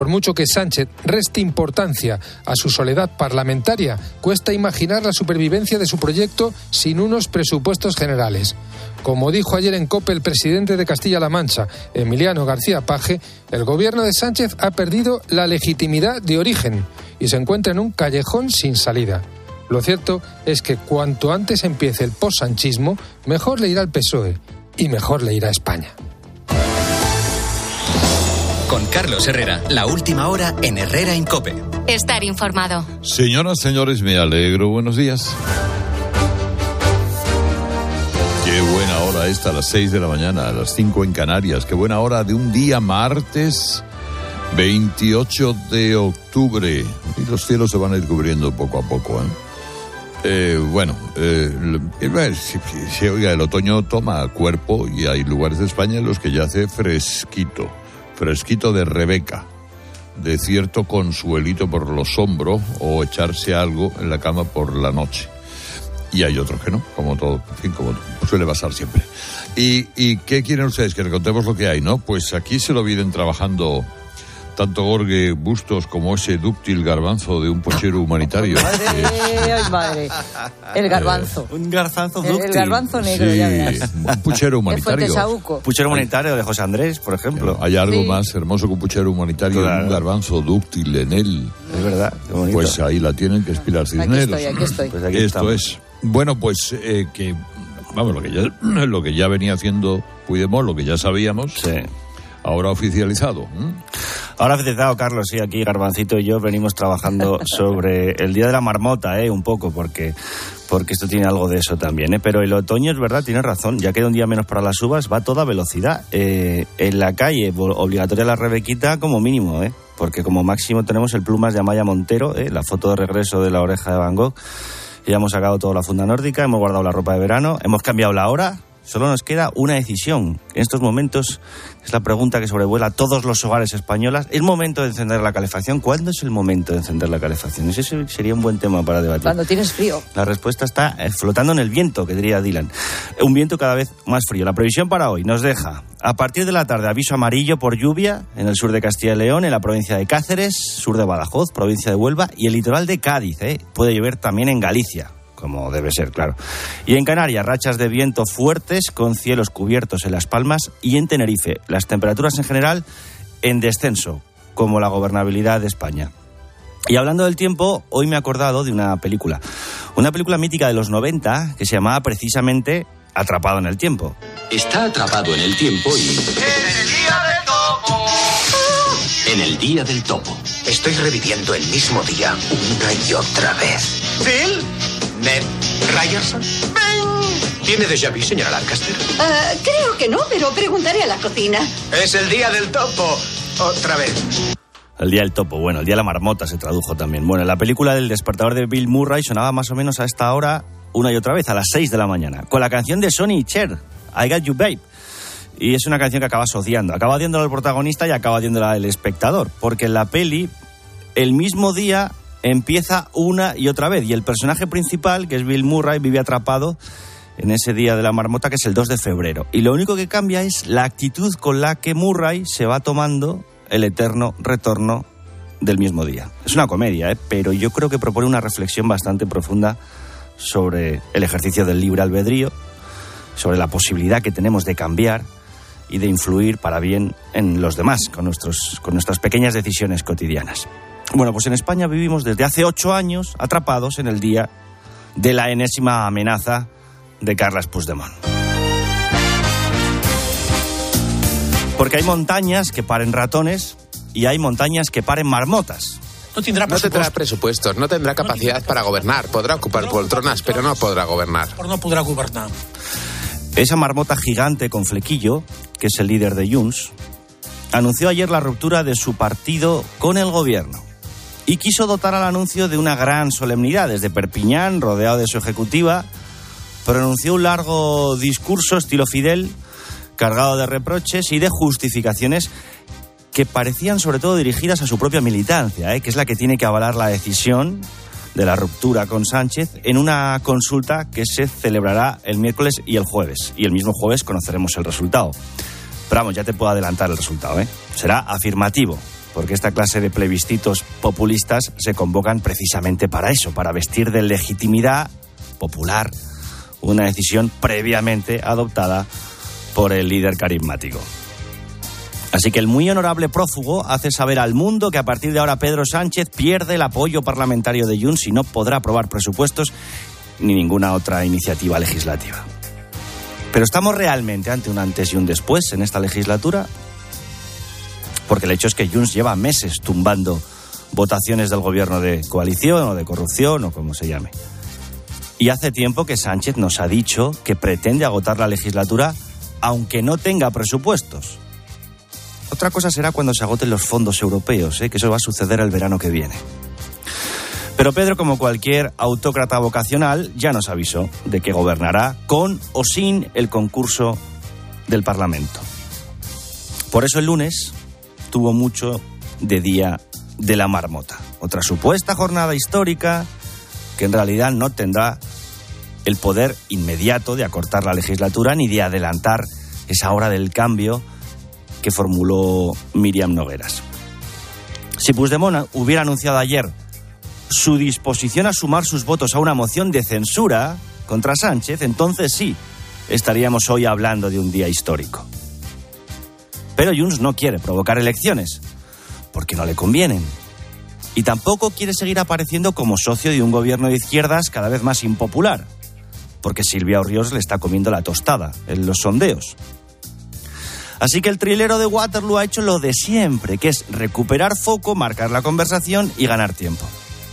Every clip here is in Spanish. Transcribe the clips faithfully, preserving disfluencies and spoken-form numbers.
Por mucho que Sánchez reste importancia a su soledad parlamentaria, cuesta imaginar la supervivencia de su proyecto sin unos presupuestos generales. Como dijo ayer en COPE el presidente de Castilla-La Mancha, Emiliano García Paje, el gobierno de Sánchez ha perdido la legitimidad de origen y se encuentra en un callejón sin salida. Lo cierto es que cuanto antes empiece el post-sanchismo, mejor le irá al P S O E y mejor le irá a España. Con Carlos Herrera, la última hora en Herrera en COPE. Estar informado. Señoras, señores, me alegro. Buenos días. Qué buena hora esta, a las seis de la mañana, a las cinco en Canarias. Qué buena hora de un día martes veintiocho de octubre. Y los cielos se van a ir cubriendo poco a poco, ¿eh? Eh, bueno, eh, si, si, oiga, el otoño toma cuerpo y hay lugares de España en los que ya hace fresquito. Fresquito de Rebeca, de cierto consuelito por los hombros o echarse algo en la cama por la noche. Y hay otros que no, como todo, en fin, como suele pasar siempre. ¿Y, y qué quieren ustedes? Que le contemos lo que hay, ¿no? Pues aquí se lo vienen trabajando tanto Jorge Bustos como ese dúctil garbanzo de un puchero humanitario. Madre, eh, ay, madre. El garbanzo. Eh, un garbanzo dúctil. El garbanzo negro, sí, ya verás. Un puchero humanitario. Puchero humanitario de José Andrés, por ejemplo. Hay algo sí. más hermoso que un puchero humanitario, claro. Un garbanzo dúctil en él. Es verdad, qué bonito. Pues ahí la tienen que Pilar Cisneros. Aquí estoy, aquí estoy. Pues aquí Esto estamos. es. Bueno, pues eh, que, vamos, lo que ya lo que ya venía haciendo Puigdemont, lo que ya sabíamos. Sí. Ahora oficializado. ¿Mm? Ahora oficializado, Carlos, sí, aquí Garbancito y yo venimos trabajando sobre el Día de la Marmota, eh, un poco, porque, porque esto tiene algo de eso también, eh. Pero el otoño, es verdad, tiene razón, ya queda un día menos para las uvas, va a toda velocidad. Eh, en la calle, obligatoria la Rebequita como mínimo, eh, porque como máximo tenemos el plumas de Amaya Montero, eh, la foto de regreso de la oreja de Van Gogh. Ya hemos sacado toda la funda nórdica, hemos guardado la ropa de verano, hemos cambiado la hora. Solo nos queda una decisión. En estos momentos es la pregunta que sobrevuela todos los hogares españoles. ¿Es momento de encender la calefacción? ¿Cuándo es el momento de encender la calefacción? Ese sería un buen tema para debatir. Cuando tienes frío. La respuesta está flotando en el viento, que diría Dylan. Un viento cada vez más frío. La previsión para hoy nos deja, a partir de la tarde, aviso amarillo por lluvia en el sur de Castilla y León, en la provincia de Cáceres, sur de Badajoz, provincia de Huelva y el litoral de Cádiz. ¿eh? Puede llover también en Galicia, como debe ser, claro. Y en Canarias, rachas de viento fuertes con cielos cubiertos en Las Palmas y en Tenerife. Las temperaturas en general en descenso, como la gobernabilidad de España. Y hablando del tiempo, hoy me he acordado de una película. Una película mítica de los noventa que se llamaba precisamente Atrapado en el tiempo. Está atrapado en el tiempo y... ¡En el día del topo! En el día del topo. Estoy reviviendo el mismo día una y otra vez. ¿Phil? ¿Ned Ryerson? ¡Ven! ¿Tiene déjà vu, señora Lancaster? Uh, creo que no, pero preguntaré a la cocina. Es el día del topo. Otra vez. El día del topo, bueno, el día de la marmota se tradujo también. Bueno, la película del despertador de Bill Murray sonaba más o menos a esta hora, una y otra vez, a las seis de la mañana, con la canción de Sonny y Cher, I Got You Babe. Y es una canción que acabas odiando. Acaba odiándola el protagonista y acaba odiándola el espectador, porque en la peli, el mismo día empieza una y otra vez. Y el personaje principal, que es Bill Murray, vive atrapado en ese día de la marmota, que es el dos de febrero. Y lo único que cambia es la actitud con la que Murray se va tomando el eterno retorno del mismo día. Es una comedia, ¿eh? Pero yo creo que propone una reflexión bastante profunda sobre el ejercicio del libre albedrío, sobre la posibilidad que tenemos de cambiar y de influir para bien en los demás, con, nuestros, con nuestras pequeñas decisiones cotidianas. Bueno, pues en España vivimos desde hace ocho años atrapados en el día de la enésima amenaza de Carles Puigdemont. Porque hay montañas que paren ratones y hay montañas que paren marmotas. No tendrá, no tendrá presupuestos, no tendrá capacidad no tendrá para gobernar. Podrá ocupar poltronas, pero no podrá gobernar. No podrá gobernar. Esa marmota gigante con flequillo, que es el líder de Junts, anunció ayer la ruptura de su partido con el gobierno y quiso dotar al anuncio de una gran solemnidad. Desde Perpiñán, rodeado de su ejecutiva, pronunció un largo discurso estilo Fidel, cargado de reproches y de justificaciones que parecían sobre todo dirigidas a su propia militancia, ¿eh? que es la que tiene que avalar la decisión de la ruptura con Sánchez en una consulta que se celebrará el miércoles y el jueves. Y el mismo jueves conoceremos el resultado. Pero vamos, ya te puedo adelantar el resultado, ¿eh? Será afirmativo. porque esta clase de plebiscitos populistas se convocan precisamente para eso, para vestir de legitimidad popular una decisión previamente adoptada por el líder carismático. Así que el muy honorable prófugo hace saber al mundo que a partir de ahora Pedro Sánchez pierde el apoyo parlamentario de Junts y no podrá aprobar presupuestos ni ninguna otra iniciativa legislativa. ¿Pero estamos realmente ante un antes y un después en esta legislatura? Porque el hecho es que Junts lleva meses tumbando votaciones del gobierno de coalición o de corrupción o como se llame. Y hace tiempo que Sánchez nos ha dicho que pretende agotar la legislatura aunque no tenga presupuestos. Otra cosa será cuando se agoten los fondos europeos, ¿eh? que eso va a suceder el verano que viene. Pero Pedro, como cualquier autócrata vocacional, ya nos avisó de que gobernará con o sin el concurso del Parlamento. Por eso el lunes tuvo mucho de Día de la Marmota. Otra supuesta jornada histórica que en realidad no tendrá el poder inmediato de acortar la legislatura ni de adelantar esa hora del cambio que formuló Míriam Nogueras. Si Puigdemont hubiera anunciado ayer su disposición a sumar sus votos a una moción de censura contra Sánchez, entonces sí, estaríamos hoy hablando de un día histórico. Pero Junts no quiere provocar elecciones, porque no le convienen. Y tampoco quiere seguir apareciendo como socio de un gobierno de izquierdas cada vez más impopular, porque Silvia Orriols le está comiendo la tostada en los sondeos. Así que el trilero de Waterloo ha hecho lo de siempre, que es recuperar foco, marcar la conversación y ganar tiempo.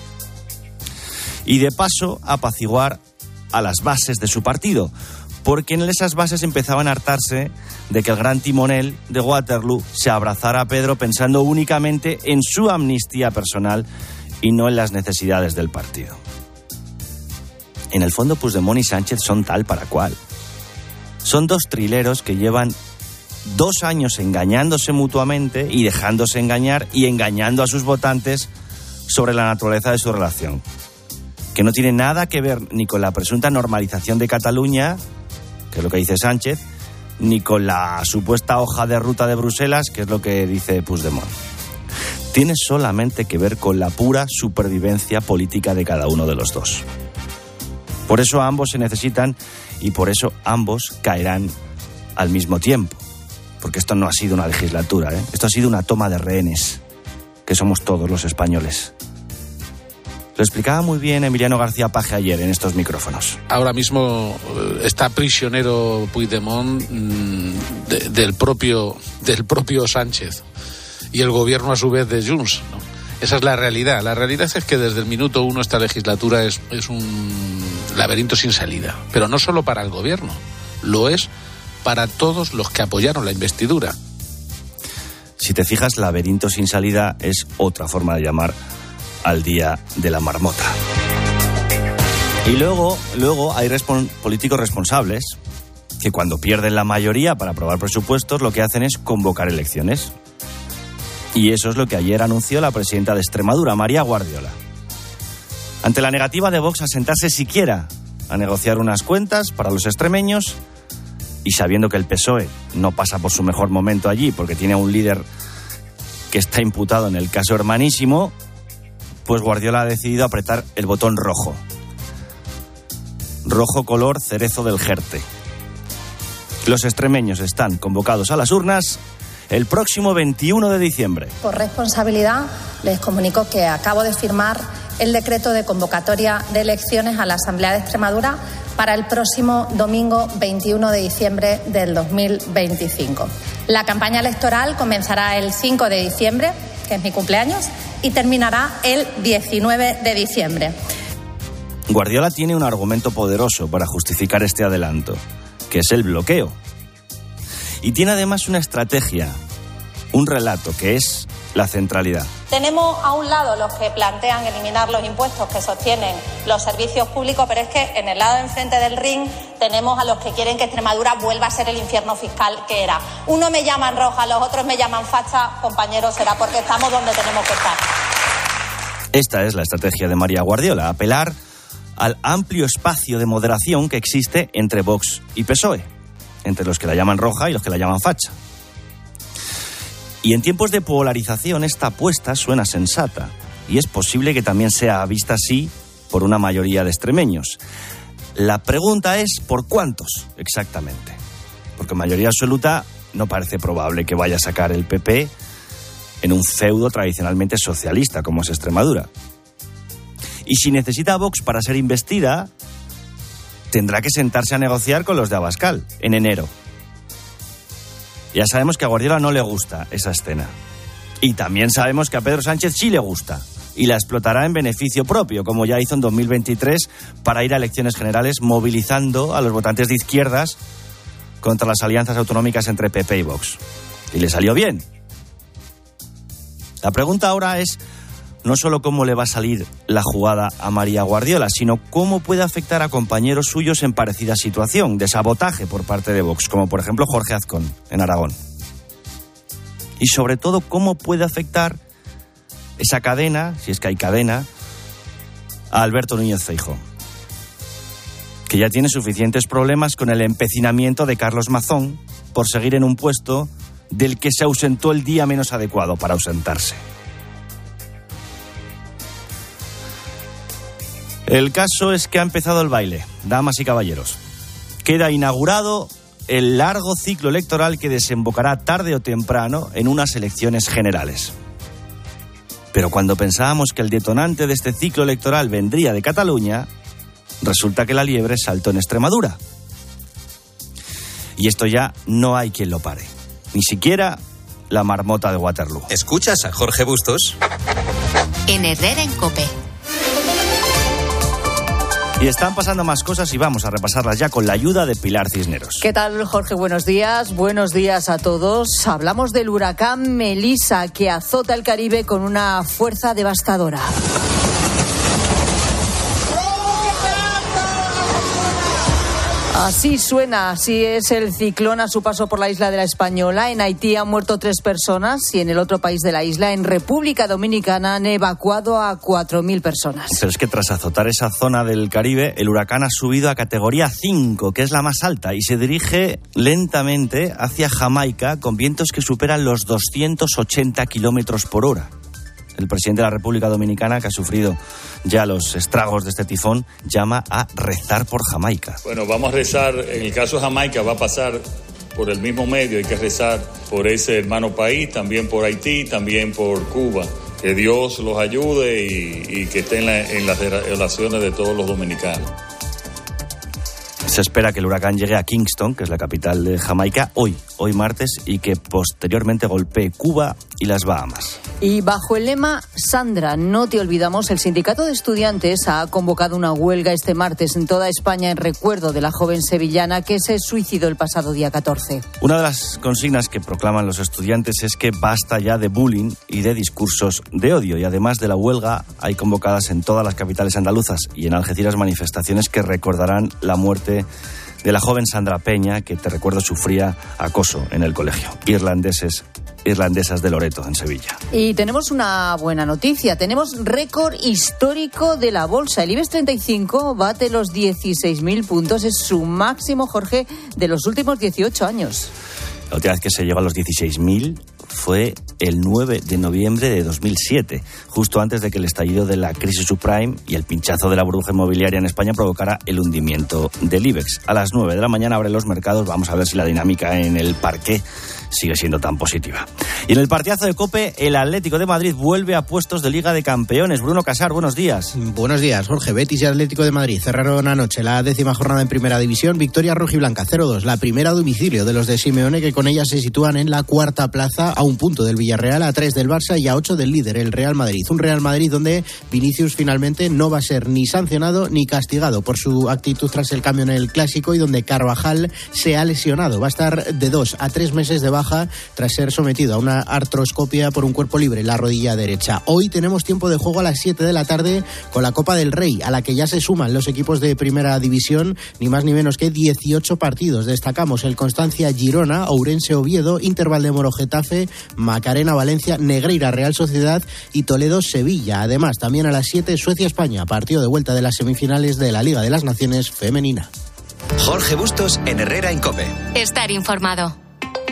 Y de paso, apaciguar a las bases de su partido, porque en esas bases empezaban a hartarse de que el gran timonel de Waterloo se abrazara a Pedro pensando únicamente en su amnistía personal y no en las necesidades del partido. En el fondo, Puigdemont y Sánchez son tal para cual. Son dos trileros que llevan dos años engañándose mutuamente y dejándose engañar y engañando a sus votantes sobre la naturaleza de su relación, que no tiene nada que ver ni con la presunta normalización de Cataluña, que es lo que dice Sánchez, ni con la supuesta hoja de ruta de Bruselas, que es lo que dice Puigdemont. Tiene solamente que ver con la pura supervivencia política de cada uno de los dos. Por eso ambos se necesitan y por eso ambos caerán al mismo tiempo. Porque esto no ha sido una legislatura, ¿eh? Esto ha sido una toma de rehenes, que somos todos los españoles. Lo explicaba muy bien Emiliano García Paje ayer en estos micrófonos. Ahora mismo está prisionero Puigdemont de, del propio del propio Sánchez y el gobierno a su vez de Junts, ¿no? Esa es la realidad. La realidad es que desde el minuto uno esta legislatura es, es un laberinto sin salida. Pero no solo para el gobierno, lo es para todos los que apoyaron la investidura. Si te fijas, laberinto sin salida es otra forma de llamar al Día de la Marmota. Y luego, luego hay respon- políticos responsables que cuando pierden la mayoría para aprobar presupuestos lo que hacen es convocar elecciones. Y eso es lo que ayer anunció la presidenta de Extremadura, María Guardiola. Ante la negativa de Vox a sentarse siquiera a negociar unas cuentas para los extremeños y sabiendo que el P S O E no pasa por su mejor momento allí porque tiene a un líder que está imputado en el caso Hermanísimo, pues Guardiola ha decidido apretar el botón rojo. Rojo color cerezo del Jerte. Los extremeños están convocados a las urnas el próximo veintiuno de diciembre. Por responsabilidad, les comunico que acabo de firmar el decreto de convocatoria de elecciones a la Asamblea de Extremadura para el próximo domingo veintiuno de diciembre del dos mil veinticinco. La campaña electoral comenzará el cinco de diciembre, que es mi cumpleaños, y terminará el diecinueve de diciembre. Guardiola tiene un argumento poderoso para justificar este adelanto, que es el bloqueo. Y tiene además una estrategia, un relato, que es la centralidad. Tenemos a un lado los que plantean eliminar los impuestos que sostienen los servicios públicos, pero es que en el lado de enfrente del ring tenemos a los que quieren que Extremadura vuelva a ser el infierno fiscal que era. Uno me llaman roja, los otros me llaman facha, compañeros, será porque estamos donde tenemos que estar. Esta es la estrategia de María Guardiola, apelar al amplio espacio de moderación que existe entre Vox y P S O E, entre los que la llaman roja y los que la llaman facha. Y en tiempos de polarización esta apuesta suena sensata, y es posible que también sea vista así por una mayoría de extremeños. La pregunta es ¿por cuántos exactamente? Porque mayoría absoluta no parece probable que vaya a sacar el P P en un feudo tradicionalmente socialista como es Extremadura. Y si necesita a Vox para ser investida, tendrá que sentarse a negociar con los de Abascal en enero. Ya sabemos que a Guardiola no le gusta esa escena. Y también sabemos que a Pedro Sánchez sí le gusta. Y la explotará en beneficio propio, como ya hizo en dos mil veintitrés, para ir a elecciones generales movilizando a los votantes de izquierdas contra las alianzas autonómicas entre P P y Vox. Y le salió bien. La pregunta ahora es no solo cómo le va a salir la jugada a María Guardiola, sino cómo puede afectar a compañeros suyos en parecida situación de sabotaje por parte de Vox, como por ejemplo Jorge Azcón, en Aragón. Y sobre todo, cómo puede afectar esa cadena, si es que hay cadena, a Alberto Núñez Feijóo, que ya tiene suficientes problemas con el empecinamiento de Carlos Mazón por seguir en un puesto del que se ausentó el día menos adecuado para ausentarse. El caso es que ha empezado el baile, damas y caballeros. Queda inaugurado el largo ciclo electoral que desembocará tarde o temprano en unas elecciones generales. Pero cuando pensábamos que el detonante de este ciclo electoral vendría de Cataluña, resulta que la liebre saltó en Extremadura. Y esto ya no hay quien lo pare. Ni siquiera la marmota de Waterloo. ¿Escuchas a Jorge Bustos? En Herrera en COPE. Y están pasando más cosas y vamos a repasarlas ya con la ayuda de Pilar Cisneros. ¿Qué tal, Jorge? Buenos días. Buenos días a todos. Hablamos del huracán Melissa, que azota el Caribe con una fuerza devastadora. Así suena, así es el ciclón a su paso por la isla de la Española. En Haití han muerto tres personas y en el otro país de la isla, en República Dominicana, han evacuado a cuatro mil personas. Pero es que tras azotar esa zona del Caribe, el huracán ha subido a categoría cinco, que es la más alta, y se dirige lentamente hacia Jamaica con vientos que superan los doscientos ochenta kilómetros por hora. El presidente de la República Dominicana, que ha sufrido ya los estragos de este tifón, llama a rezar por Jamaica. Bueno, vamos a rezar. En el caso de Jamaica va a pasar por el mismo medio. Hay que rezar por ese hermano país, también por Haití, también por Cuba. Que Dios los ayude y, y que esté en, la, en las oraciones de todos los dominicanos. Se espera que el huracán llegue a Kingston, que es la capital de Jamaica, hoy, hoy martes, y que posteriormente golpee Cuba y las Bahamas. Y bajo el lema Sandra, no te olvidamos, el sindicato de estudiantes ha convocado una huelga este martes en toda España en recuerdo de la joven sevillana que se suicidó el pasado día catorce. Una de las consignas que proclaman los estudiantes es que basta ya de bullying y de discursos de odio. Y además de la huelga, hay convocadas en todas las capitales andaluzas y en Algeciras manifestaciones que recordarán la muerte de la joven Sandra Peña, que te recuerdo sufría acoso en el colegio. Irlandeses irlandesas de Loreto, en Sevilla. Y tenemos una buena noticia. Tenemos récord histórico de la bolsa. El IBEX treinta y cinco bate los dieciséis mil puntos. Es su máximo, Jorge, de los últimos dieciocho años. La última vez que se llegó a los dieciséis mil fue el nueve de noviembre de dos mil siete, justo antes de que el estallido de la crisis subprime y el pinchazo de la burbuja inmobiliaria en España provocara el hundimiento del IBEX. A las nueve de la mañana abren los mercados. Vamos a ver si la dinámica en el parqué sigue siendo tan positiva. Y en el partidazo de COPE, el Atlético de Madrid vuelve a puestos de Liga de Campeones. Bruno Casar, buenos días. Buenos días, Jorge. Betis y Atlético de Madrid cerraron anoche la décima jornada en Primera División. Victoria rojiblanca cero dos, la primera a domicilio de los de Simeone, que con ella se sitúan en la cuarta plaza, a un punto del Villarreal, a tres del Barça y a ocho del líder, el Real Madrid. Un Real Madrid donde Vinicius finalmente no va a ser ni sancionado ni castigado por su actitud tras el cambio en el Clásico, y donde Carvajal se ha lesionado. Va a estar de dos a tres meses de baja tras ser sometido a una artroscopia por un cuerpo libre en la rodilla derecha. Hoy tenemos tiempo de juego a las siete de la tarde con la Copa del Rey, a la que ya se suman los equipos de Primera División, ni más ni menos que dieciocho partidos. Destacamos el Constancia Girona, Ourense Oviedo, Inter Valdemoro Getafe, Macarena Valencia, Negreira Real Sociedad y Toledo Sevilla. Además, también a las siete Suecia España, partido de vuelta de las semifinales de la Liga de las Naciones femenina. Jorge Bustos en Herrera en COPE. Estar informado.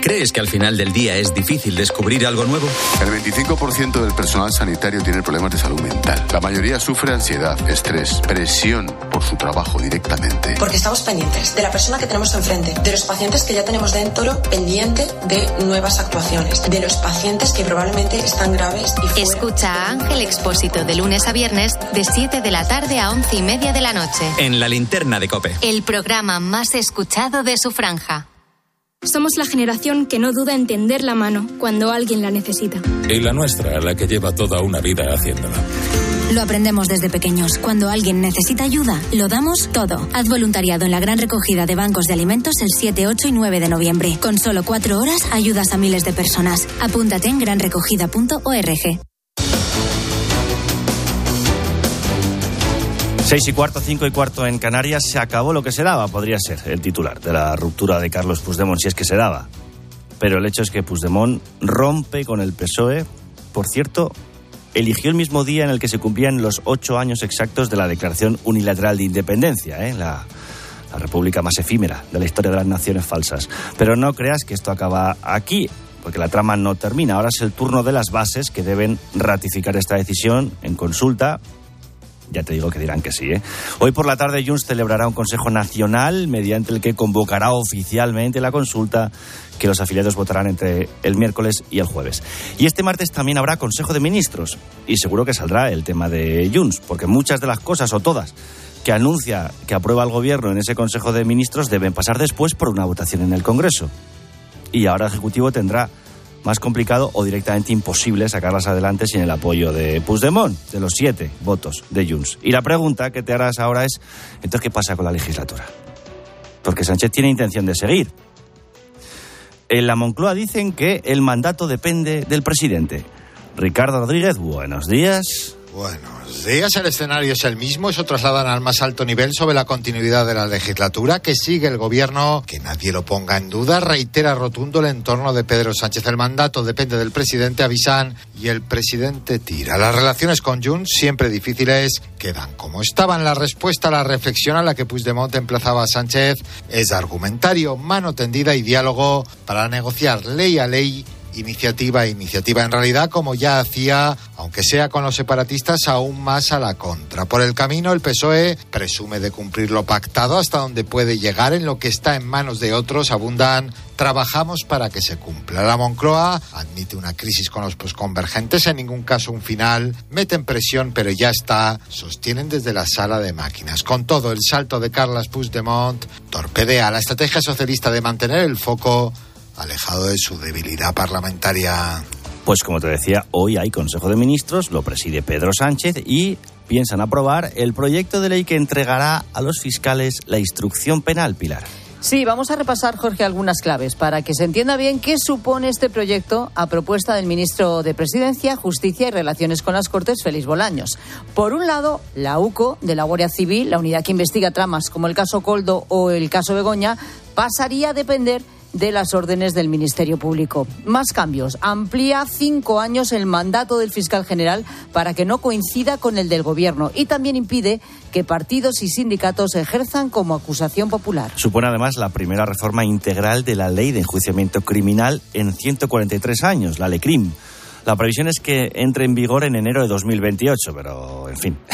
¿Crees que al final del día es difícil descubrir algo nuevo? El veinticinco por ciento del personal sanitario tiene problemas de salud mental. La mayoría sufre ansiedad, estrés, presión por su trabajo directamente. Porque estamos pendientes de la persona que tenemos enfrente, de los pacientes que ya tenemos dentro pendiente de nuevas actuaciones, de los pacientes que probablemente están graves y fuera. Escucha a Ángel Expósito de lunes a viernes de siete de la tarde a once y media de la noche. En la linterna de COPE. El programa más escuchado de su franja. Somos la generación que no duda en tender la mano cuando alguien la necesita. Y la nuestra, la que lleva toda una vida haciéndolo. Lo aprendemos desde pequeños. Cuando alguien necesita ayuda, lo damos todo. Haz voluntariado en la gran recogida de bancos de alimentos el siete, ocho y nueve de noviembre. Con solo cuatro horas ayudas a miles de personas. Apúntate en gran recogida punto org. Seis y cuarto, cinco y cuarto en Canarias. Se acabó lo que se daba, podría ser el titular de la ruptura de Carlos Puigdemont, si es que se daba. Pero el hecho es que Puigdemont rompe con el P S O E. Por cierto, eligió el mismo día en el que se cumplían los ocho años exactos de la Declaración Unilateral de Independencia, ¿eh? la, la república más efímera de la historia de las naciones falsas. Pero no creas que esto acaba aquí, porque la trama no termina. Ahora es el turno de las bases que deben ratificar esta decisión en consulta. Ya te digo que dirán que sí, ¿eh? Hoy por la tarde Junts celebrará un Consejo Nacional mediante el que convocará oficialmente la consulta que los afiliados votarán entre el miércoles y el jueves. Y este martes también habrá Consejo de Ministros y seguro que saldrá el tema de Junts, porque muchas de las cosas, o todas, que anuncia que aprueba el Gobierno en ese Consejo de Ministros deben pasar después por una votación en el Congreso. Y ahora el Ejecutivo tendrá más complicado o directamente imposible sacarlas adelante sin el apoyo de Puigdemont, de los siete votos de Junts. Y la pregunta que te harás ahora es, entonces, ¿qué pasa con la legislatura? Porque Sánchez tiene intención de seguir. En la Moncloa dicen que el mandato depende del presidente. Ricardo Rodríguez, buenos días. Buenos días. El escenario es el mismo. Eso trasladan al más alto nivel sobre la continuidad de la legislatura que sigue el gobierno. Que nadie lo ponga en duda. Reitera rotundo el entorno de Pedro Sánchez. El mandato depende del presidente, avisan, y el presidente tira. Las relaciones con Junts, siempre difíciles, quedan como estaban. La respuesta a la reflexión a la que Puigdemont emplazaba a Sánchez es argumentario, mano tendida y diálogo para negociar ley a ley, iniciativa a iniciativa. En realidad, como ya hacía, aunque sea con los separatistas, aún más a la contra. Por el camino, el P S O E presume de cumplir lo pactado hasta donde puede llegar. En lo que está en manos de otros abundan: trabajamos para que se cumpla. La Moncloa admite una crisis con los posconvergentes, en ningún caso un final. Meten presión, pero ya está. Sostienen desde la sala de máquinas. Con todo, el salto de Carles Puigdemont torpedea la estrategia socialista de mantener el foco alejado de su debilidad parlamentaria. Pues como te decía, hoy hay Consejo de Ministros, lo preside Pedro Sánchez y piensan aprobar el proyecto de ley que entregará a los fiscales la instrucción penal, Pilar. Sí, vamos a repasar, Jorge, algunas claves para que se entienda bien qué supone este proyecto a propuesta del ministro de Presidencia, Justicia y Relaciones con las Cortes, Félix Bolaños. Por un lado, la U C O de la Guardia Civil, la unidad que investiga tramas como el caso Coldo o el caso Begoña, pasaría a depender de las órdenes del Ministerio Público. Más cambios. Amplía cinco años el mandato del fiscal general para que no coincida con el del Gobierno y también impide que partidos y sindicatos ejerzan como acusación popular. Supone además la primera reforma integral de la Ley de Enjuiciamiento Criminal en ciento cuarenta y tres años, la LECRIM. La previsión es que entre en vigor en enero de dos mil veintiocho, pero en fin...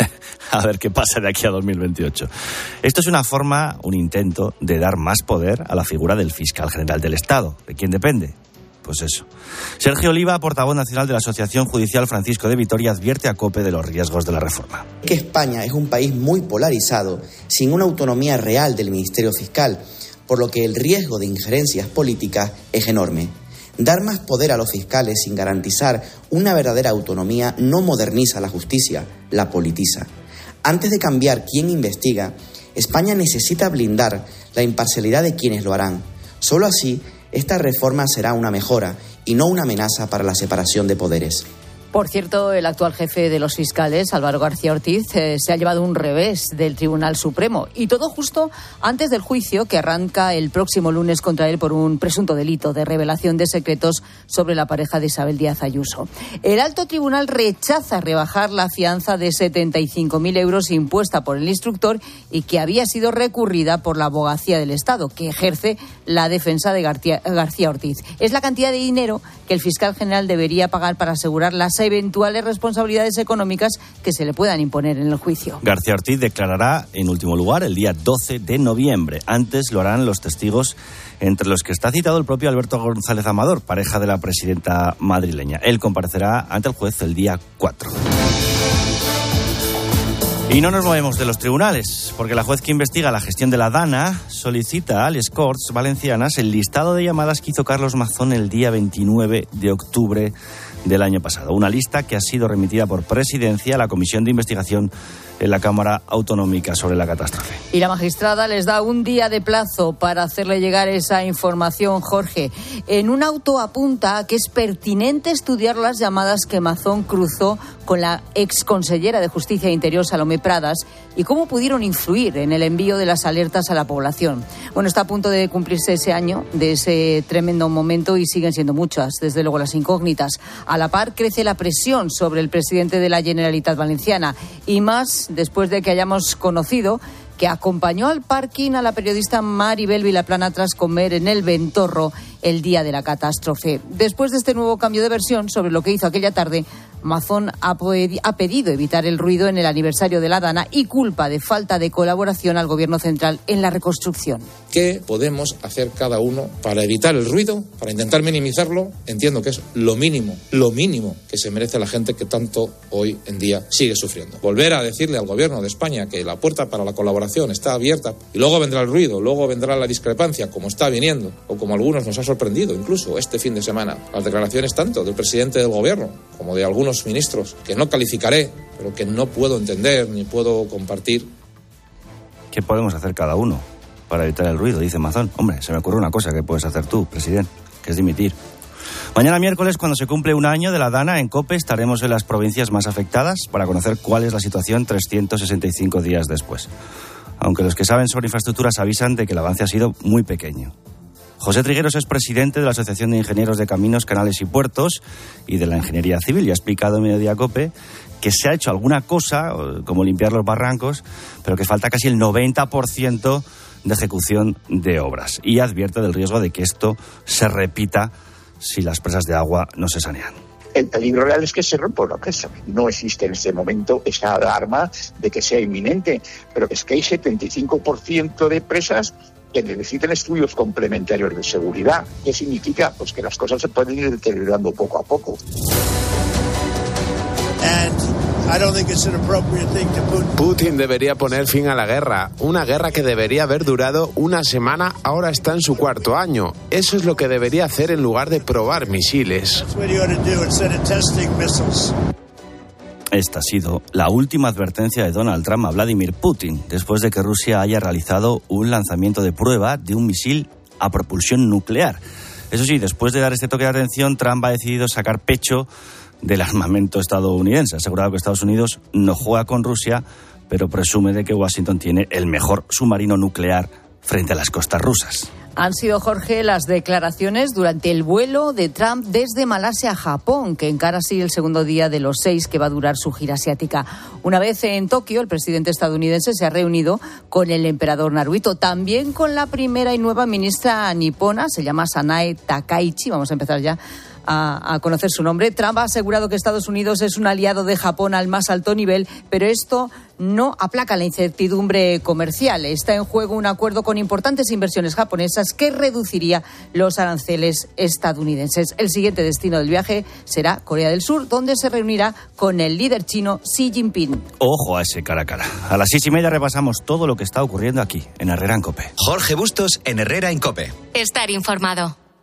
A ver qué pasa de aquí a dos mil veintiocho. Esto es una forma, un intento de dar más poder a la figura del fiscal general del Estado. ¿De quién depende? Pues eso. Sergio Oliva, portavoz nacional de la Asociación Judicial Francisco de Vitoria, advierte a COPE de los riesgos de la reforma. Que España es un país muy polarizado, sin una autonomía real del Ministerio Fiscal, por lo que el riesgo de injerencias políticas es enorme. Dar más poder a los fiscales sin garantizar una verdadera autonomía no moderniza la justicia, la politiza. Antes de cambiar quién investiga, España necesita blindar la imparcialidad de quienes lo harán. Solo así, esta reforma será una mejora y no una amenaza para la separación de poderes. Por cierto, el actual jefe de los fiscales, Álvaro García Ortiz, eh, se ha llevado un revés del Tribunal Supremo. Y todo justo antes del juicio que arranca el próximo lunes contra él por un presunto delito de revelación de secretos sobre la pareja de Isabel Díaz Ayuso. El alto tribunal rechaza rebajar la fianza de setenta y cinco mil euros impuesta por el instructor y que había sido recurrida por la Abogacía del Estado, que ejerce la defensa de García, García Ortiz. Es la cantidad de dinero que el fiscal general debería pagar para asegurar las eventuales responsabilidades económicas que se le puedan imponer en el juicio. García Ortiz declarará en último lugar el día doce de noviembre. Antes lo harán los testigos, entre los que está citado el propio Alberto González Amador, pareja de la presidenta madrileña. Él comparecerá ante el juez el día cuatro. Y no nos movemos de los tribunales, porque la juez que investiga la gestión de la DANA solicita a les Corts Valencianas el listado de llamadas que hizo Carlos Mazón el día veintinueve de octubre del año pasado. Una lista que ha sido remitida por Presidencia a la Comisión de Investigación en la Cámara Autonómica sobre la catástrofe. Y la magistrada les da un día de plazo para hacerle llegar esa información, Jorge. En un auto apunta que es pertinente estudiar las llamadas que Mazón cruzó con la exconsellera de Justicia e Interior, Salomé Pradas, y cómo pudieron influir en el envío de las alertas a la población. Bueno, está a punto de cumplirse ese año de ese tremendo momento y siguen siendo muchas, desde luego, las incógnitas. A la par crece la presión sobre el presidente de la Generalitat Valenciana y más después de que hayamos conocido que acompañó al parking a la periodista Maribel Vilaplana tras comer en el Ventorro el día de la catástrofe. Después de este nuevo cambio de versión sobre lo que hizo aquella tarde, Mazón ha, ha pedido evitar el ruido en el aniversario de la DANA y culpa de falta de colaboración al Gobierno central en la reconstrucción. ¿Qué podemos hacer cada uno para evitar el ruido, para intentar minimizarlo? Entiendo que es lo mínimo, lo mínimo que se merece la gente que tanto hoy en día sigue sufriendo. Volver a decirle al Gobierno de España que la puerta para la colaboración está abierta y luego vendrá el ruido, luego vendrá la discrepancia, como está viniendo, o como a algunos nos ha sorprendido, incluso este fin de semana, las declaraciones tanto del presidente del Gobierno como de algunos ministros, que no calificaré, pero que no puedo entender ni puedo compartir. ¿Qué podemos hacer cada uno para evitar el ruido?, dice Mazón. Hombre, se me ocurre una cosa que puedes hacer tú, presidente, que es dimitir. Mañana miércoles, cuando se cumple un año de la DANA, en COPE estaremos en las provincias más afectadas para conocer cuál es la situación trescientos sesenta y cinco días después. Aunque los que saben sobre infraestructuras avisan de que el avance ha sido muy pequeño. José Trigueros es presidente de la Asociación de Ingenieros de Caminos, Canales y Puertos y de la Ingeniería Civil, y ha explicado en Mediodía COPE que se ha hecho alguna cosa, como limpiar los barrancos, pero que falta casi el noventa por ciento de ejecución de obras. Y advierte del riesgo de que esto se repita si las presas de agua no se sanean. El peligro real es que se rompa una presa. No existe en este momento esa alarma de que sea inminente, pero es que hay setenta y cinco por ciento de presas que necesitan estudios complementarios de seguridad. ¿Qué significa? Pues que las cosas se pueden ir deteriorando poco a poco. Putin debería poner fin a la guerra. Una guerra que debería haber durado una semana, ahora está en su cuarto año. Eso es lo que debería hacer en lugar de probar misiles. Esta ha sido la última advertencia de Donald Trump a Vladimir Putin, después de que Rusia haya realizado un lanzamiento de prueba de un misil a propulsión nuclear. Eso sí, después de dar este toque de atención, Trump ha decidido sacar pecho del armamento estadounidense. Ha asegurado que Estados Unidos no juega con Rusia, pero presume de que Washington tiene el mejor submarino nuclear frente a las costas rusas. Han sido, Jorge, las declaraciones durante el vuelo de Trump desde Malasia a Japón, que encara así el segundo día de los seis que va a durar su gira asiática. Una vez en Tokio, el presidente estadounidense se ha reunido con el emperador Naruhito, también con la primera y nueva ministra nipona, se llama Sanae Takaichi. Vamos a empezar ya A, a conocer su nombre. Trump ha asegurado que Estados Unidos es un aliado de Japón al más alto nivel, pero esto no aplaca la incertidumbre comercial. Está en juego un acuerdo con importantes inversiones japonesas que reduciría los aranceles estadounidenses. El siguiente destino del viaje será Corea del Sur, donde se reunirá con el líder chino Xi Jinping. Ojo a ese cara a cara. A las seis y media repasamos todo lo que está ocurriendo aquí, en Herrera en COPE. Jorge Bustos en Herrera en COPE. Estar informado.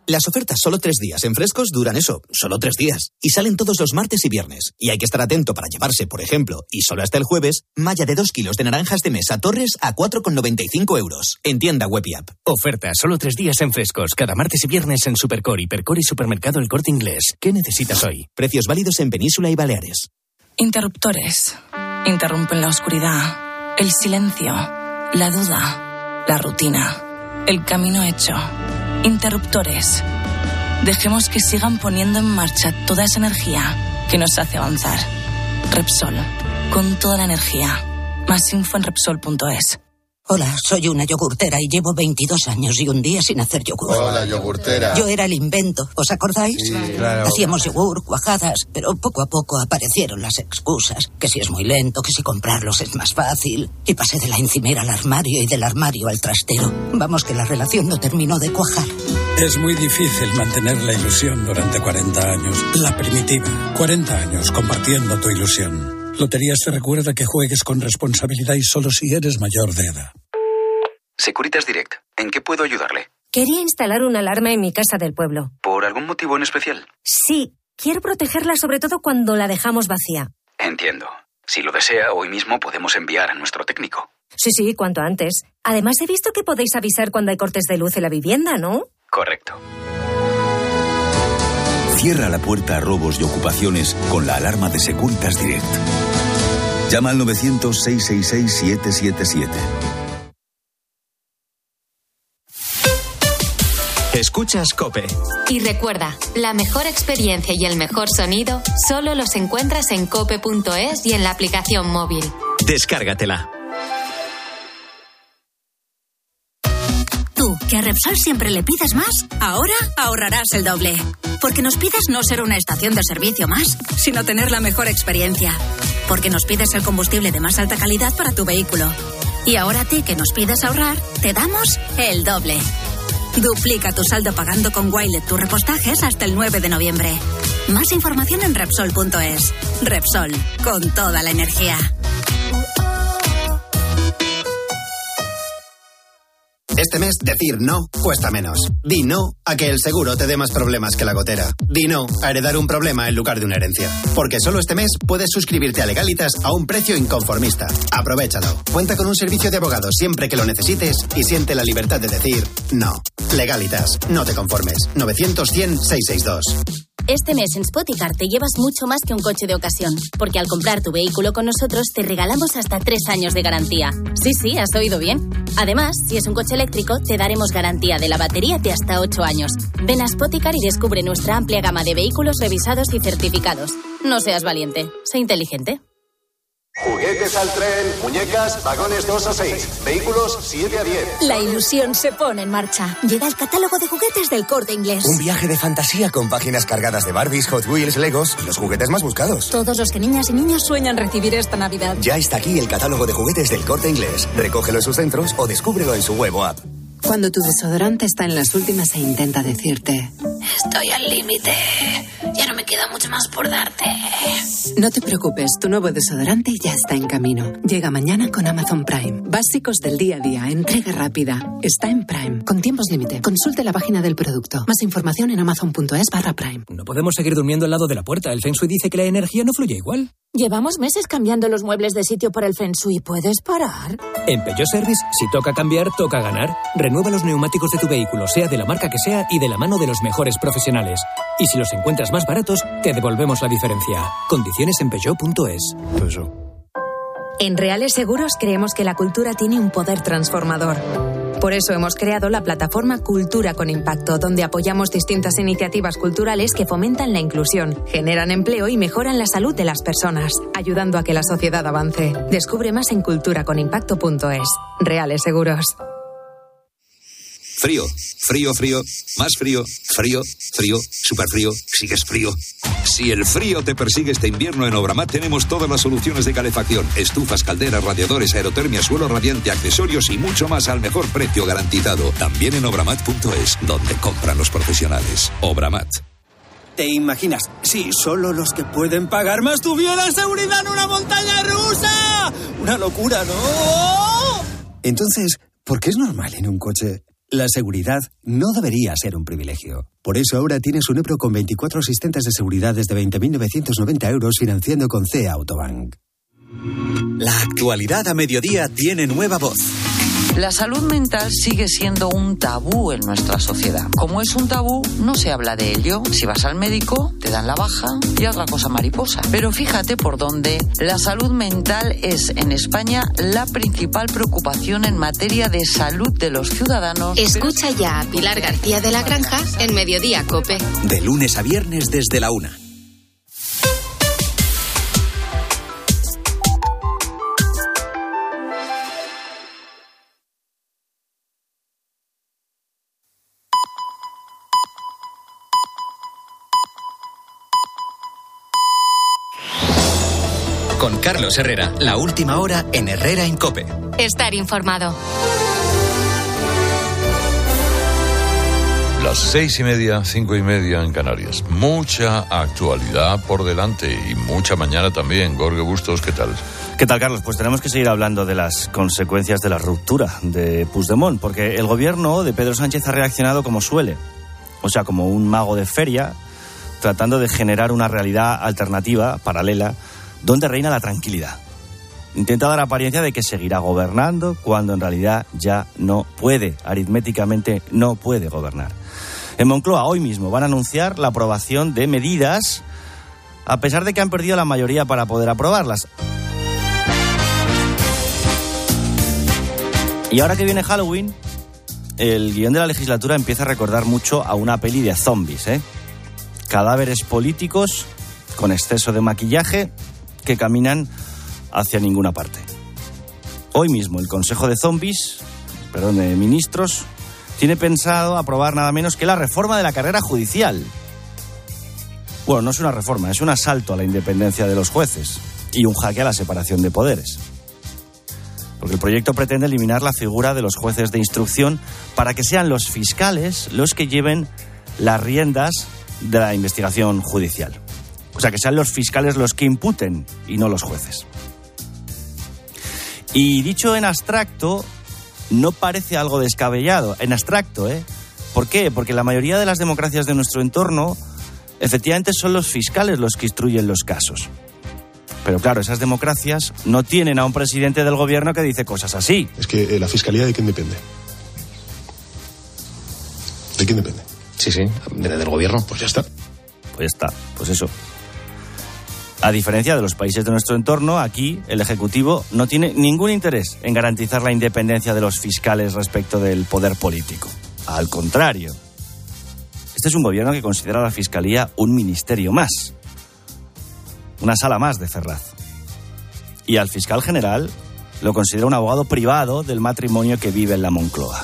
Las ofertas solo tres días en Frescos duran eso, solo tres días. Y salen todos los martes y viernes. Y hay que estar atento para llevarse, por ejemplo, y solo hasta el jueves, malla de dos kilos de naranjas de mesa Torres a cuatro con noventa y cinco euros. En tienda web y app. Oferta solo tres días en Frescos. Cada martes y viernes en Supercor, Hipercor y Supermercado El Corte Inglés. ¿Qué necesitas hoy? Precios válidos en Península y Baleares. Interruptores. Interrumpen la oscuridad, el silencio, la duda, la rutina, el camino hecho. Interruptores. Dejemos que sigan poniendo en marcha toda esa energía que nos hace avanzar. Repsol. Con toda la energía. Más info en Repsol punto es. Hola, soy una yogurtera y llevo veintidós años y un día sin hacer yogur. Hola, yogurtera. Yo era el invento, ¿os acordáis? Sí, claro. Hacíamos yogur, cuajadas, pero poco a poco aparecieron las excusas. Que si es muy lento, que si comprarlos es más fácil. Y pasé de la encimera al armario y del armario al trastero. Vamos, que la relación no terminó de cuajar. Es muy difícil mantener la ilusión durante cuarenta años. La primitiva. cuarenta años compartiendo tu ilusión. Loterías te recuerda que juegues con responsabilidad y solo si eres mayor de edad. Securitas Direct. ¿En qué puedo ayudarle? Quería instalar una alarma en mi casa del pueblo. ¿Por algún motivo en especial? Sí, quiero protegerla sobre todo cuando la dejamos vacía. Entiendo. Si lo desea, hoy mismo podemos enviar a nuestro técnico. Sí, sí, cuanto antes. Además, he visto que podéis avisar cuando hay cortes de luz en la vivienda, ¿no? Correcto. Cierra la puerta a robos y ocupaciones con la alarma de Securitas Direct. Llama al novecientos, seiscientos sesenta y seis, setecientos setenta y siete. Escuchas COPE. Y recuerda, la mejor experiencia y el mejor sonido solo los encuentras en cope punto es y en la aplicación móvil. Descárgatela. Tú, que a Repsol siempre le pides más, ahora ahorrarás el doble. Porque nos pides no ser una estación de servicio más, sino tener la mejor experiencia. Porque nos pides el combustible de más alta calidad para tu vehículo. Y ahora a ti, que nos pides ahorrar, te damos el doble. Duplica tu saldo pagando con Wilet tus repostajes hasta el nueve de noviembre. Más información en Repsol punto es. Repsol, con toda la energía. Este mes, decir no cuesta menos. Di no a que el seguro te dé más problemas que la gotera. Di no a heredar un problema en lugar de una herencia. Porque solo este mes puedes suscribirte a Legalitas a un precio inconformista. Aprovéchalo. Cuenta con un servicio de abogados siempre que lo necesites y siente la libertad de decir no. Legalitas. No te conformes. novecientos, cien, seiscientos sesenta y dos. Este mes en Spoticar te llevas mucho más que un coche de ocasión, porque al comprar tu vehículo con nosotros te regalamos hasta tres años de garantía. Sí, sí, has oído bien. Además, si es un coche eléctrico, te daremos garantía de la batería de hasta ocho años. Ven a Spoticar y descubre nuestra amplia gama de vehículos revisados y certificados. No seas valiente, sé inteligente. Juguetes al tren, muñecas, vagones dos a seis, vehículos siete a diez. La ilusión se pone en marcha. Llega el catálogo de juguetes del Corte Inglés. Un viaje de fantasía con páginas cargadas de Barbies, Hot Wheels, Legos y los juguetes más buscados. Todos los que niñas y niños sueñan recibir esta Navidad. Ya está aquí el catálogo de juguetes del Corte Inglés. Recógelo en sus centros o descúbrelo en su web o app. Cuando tu desodorante está en las últimas e intenta decirte: estoy al límite, ya no me queda mucho más por darte. No te preocupes, tu nuevo desodorante ya está en camino. Llega mañana con Amazon Prime. Básicos del día a día, entrega rápida. Está en Prime, con tiempos límite. Consulte la página del producto. Más información en amazon punto es barra Prime. No podemos seguir durmiendo al lado de la puerta. El Feng Shui dice que la energía no fluye igual. Llevamos meses cambiando los muebles de sitio por el Feng Shui. ¿Puedes parar? En Peugeot Service, si toca cambiar, toca ganar. Renueva los neumáticos de tu vehículo, sea de la marca que sea y de la mano de los mejores profesionales. Y si los encuentras más baratos, te devolvemos la diferencia. Condiciones en peugeot punto es. En Reales Seguros creemos que la cultura tiene un poder transformador. Por eso hemos creado la plataforma Cultura con Impacto, donde apoyamos distintas iniciativas culturales que fomentan la inclusión, generan empleo y mejoran la salud de las personas, ayudando a que la sociedad avance. Descubre más en cultura con impacto punto es. Reales Seguros. Frío, frío, frío, más frío, frío, frío, súper frío, sigues frío. Si el frío te persigue este invierno, en Obramat tenemos todas las soluciones de calefacción: estufas, calderas, radiadores, aerotermia, suelo radiante, accesorios y mucho más al mejor precio garantizado. También en obramat punto es, donde compran los profesionales. Obramat. ¿Te imaginas si solo los que pueden pagar más tuvieran seguridad en una montaña rusa? ¡Una locura!, ¿no? Entonces, ¿por qué es normal en un coche La seguridad no debería ser un privilegio. Por eso ahora tienes un Ebro con veinticuatro asistentes de seguridad desde veinte mil novecientos noventa euros financiando con C E A Autobank. La actualidad a mediodía tiene nueva voz. La salud mental sigue siendo un tabú en nuestra sociedad. Como es un tabú, no se habla de ello. Si vas al médico, te dan la baja y otra cosa mariposa. Pero fíjate por dónde la salud mental es en España la principal preocupación en materia de salud de los ciudadanos. Escucha ya a Pilar García de la Granja en Mediodía COPE. De lunes a viernes desde la una. Con Carlos Herrera, la última hora en Herrera en COPE. Estar informado. Las seis y media, cinco y media en Canarias. Mucha actualidad por delante y mucha mañana también. Jorge Bustos, ¿qué tal? ¿Qué tal, Carlos? Pues tenemos que seguir hablando de las consecuencias de la ruptura de Puigdemont, porque el gobierno de Pedro Sánchez ha reaccionado como suele, o sea, como un mago de feria, tratando de generar una realidad alternativa, paralela, donde reina la tranquilidad. Intenta dar apariencia de que seguirá gobernando cuando en realidad ya no puede, aritméticamente no puede gobernar. En Moncloa hoy mismo van a anunciar la aprobación de medidas, a pesar de que han perdido la mayoría para poder aprobarlas. Y ahora que viene Halloween, el guión de la legislatura empieza a recordar mucho a una peli de zombies, ¿eh? Cadáveres políticos con exceso de maquillaje que caminan hacia ninguna parte. Hoy mismo el Consejo de Zombies, perdón, de Ministros, tiene pensado aprobar nada menos que la reforma de la carrera judicial. Bueno, no es una reforma, es un asalto a la independencia de los jueces y un jaque a la separación de poderes. Porque el proyecto pretende eliminar la figura de los jueces de instrucción para que sean los fiscales los que lleven las riendas de la investigación judicial. O sea, que sean los fiscales los que imputen y no los jueces. Y dicho en abstracto, no parece algo descabellado. En abstracto, ¿eh? ¿Por qué? Porque la mayoría de las democracias de nuestro entorno, efectivamente, son los fiscales los que instruyen los casos. Pero claro, esas democracias no tienen a un presidente del gobierno que dice cosas así. Es que eh, la fiscalía, ¿de quién depende? ¿De quién depende? Sí, sí, del gobierno. Pues ya está. Pues ya está, pues eso. A diferencia de los países de nuestro entorno, aquí el Ejecutivo no tiene ningún interés en garantizar la independencia de los fiscales respecto del poder político. Al contrario, este es un gobierno que considera a la Fiscalía un ministerio más, una sala más de Ferraz. Y al fiscal general lo considera un abogado privado del matrimonio que vive en la Moncloa.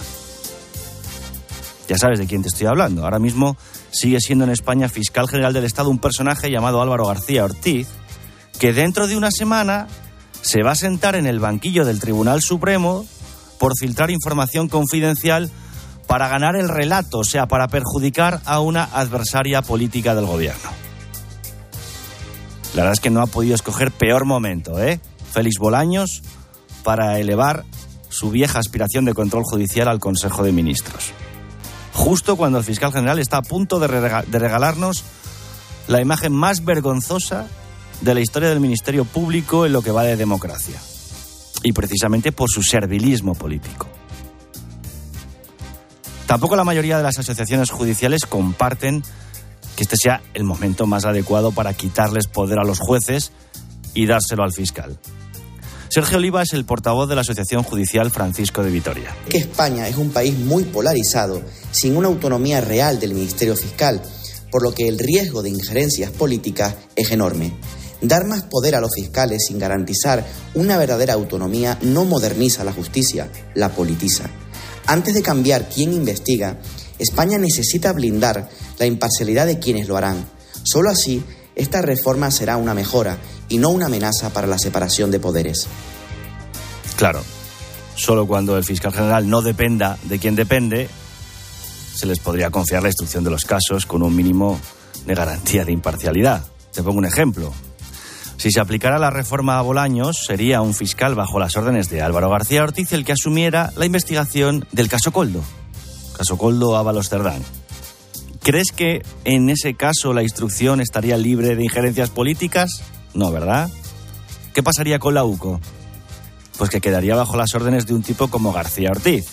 Ya sabes de quién te estoy hablando. Ahora mismo sigue siendo en España fiscal general del Estado un personaje llamado Álvaro García Ortiz, que dentro de una semana se va a sentar en el banquillo del Tribunal Supremo por filtrar información confidencial para ganar el relato, o sea, para perjudicar a una adversaria política del gobierno. La verdad es que no ha podido escoger peor momento, ¿eh? Félix Bolaños, para elevar su vieja aspiración de control judicial al Consejo de Ministros. Justo cuando el fiscal general está a punto de, rega- de regalarnos la imagen más vergonzosa de la historia del Ministerio Público en lo que va de democracia. Y precisamente por su servilismo político. Tampoco la mayoría de las asociaciones judiciales comparten que este sea el momento más adecuado para quitarles poder a los jueces y dárselo al fiscal. Sergio Oliva es el portavoz de la Asociación Judicial Francisco de Vitoria. Que España es un país muy polarizado, sin una autonomía real del Ministerio Fiscal, por lo que el riesgo de injerencias políticas es enorme. Dar más poder a los fiscales sin garantizar una verdadera autonomía no moderniza la justicia, la politiza. Antes de cambiar quién investiga, España necesita blindar la imparcialidad de quienes lo harán. Solo así, esta reforma será una mejora y no una amenaza para la separación de poderes. Claro, solo cuando el fiscal general no dependa de quien depende, se les podría confiar la instrucción de los casos con un mínimo de garantía de imparcialidad. Te pongo un ejemplo. Si se aplicara la reforma a Bolaños, sería un fiscal bajo las órdenes de Álvaro García Ortiz el que asumiera la investigación del caso Coldo. caso Koldo Ábalos Cerdán. ¿Crees que en ese caso la instrucción estaría libre de injerencias políticas? No, ¿verdad? ¿Qué pasaría con la U C O? Pues que quedaría bajo las órdenes de un tipo como García Ortiz.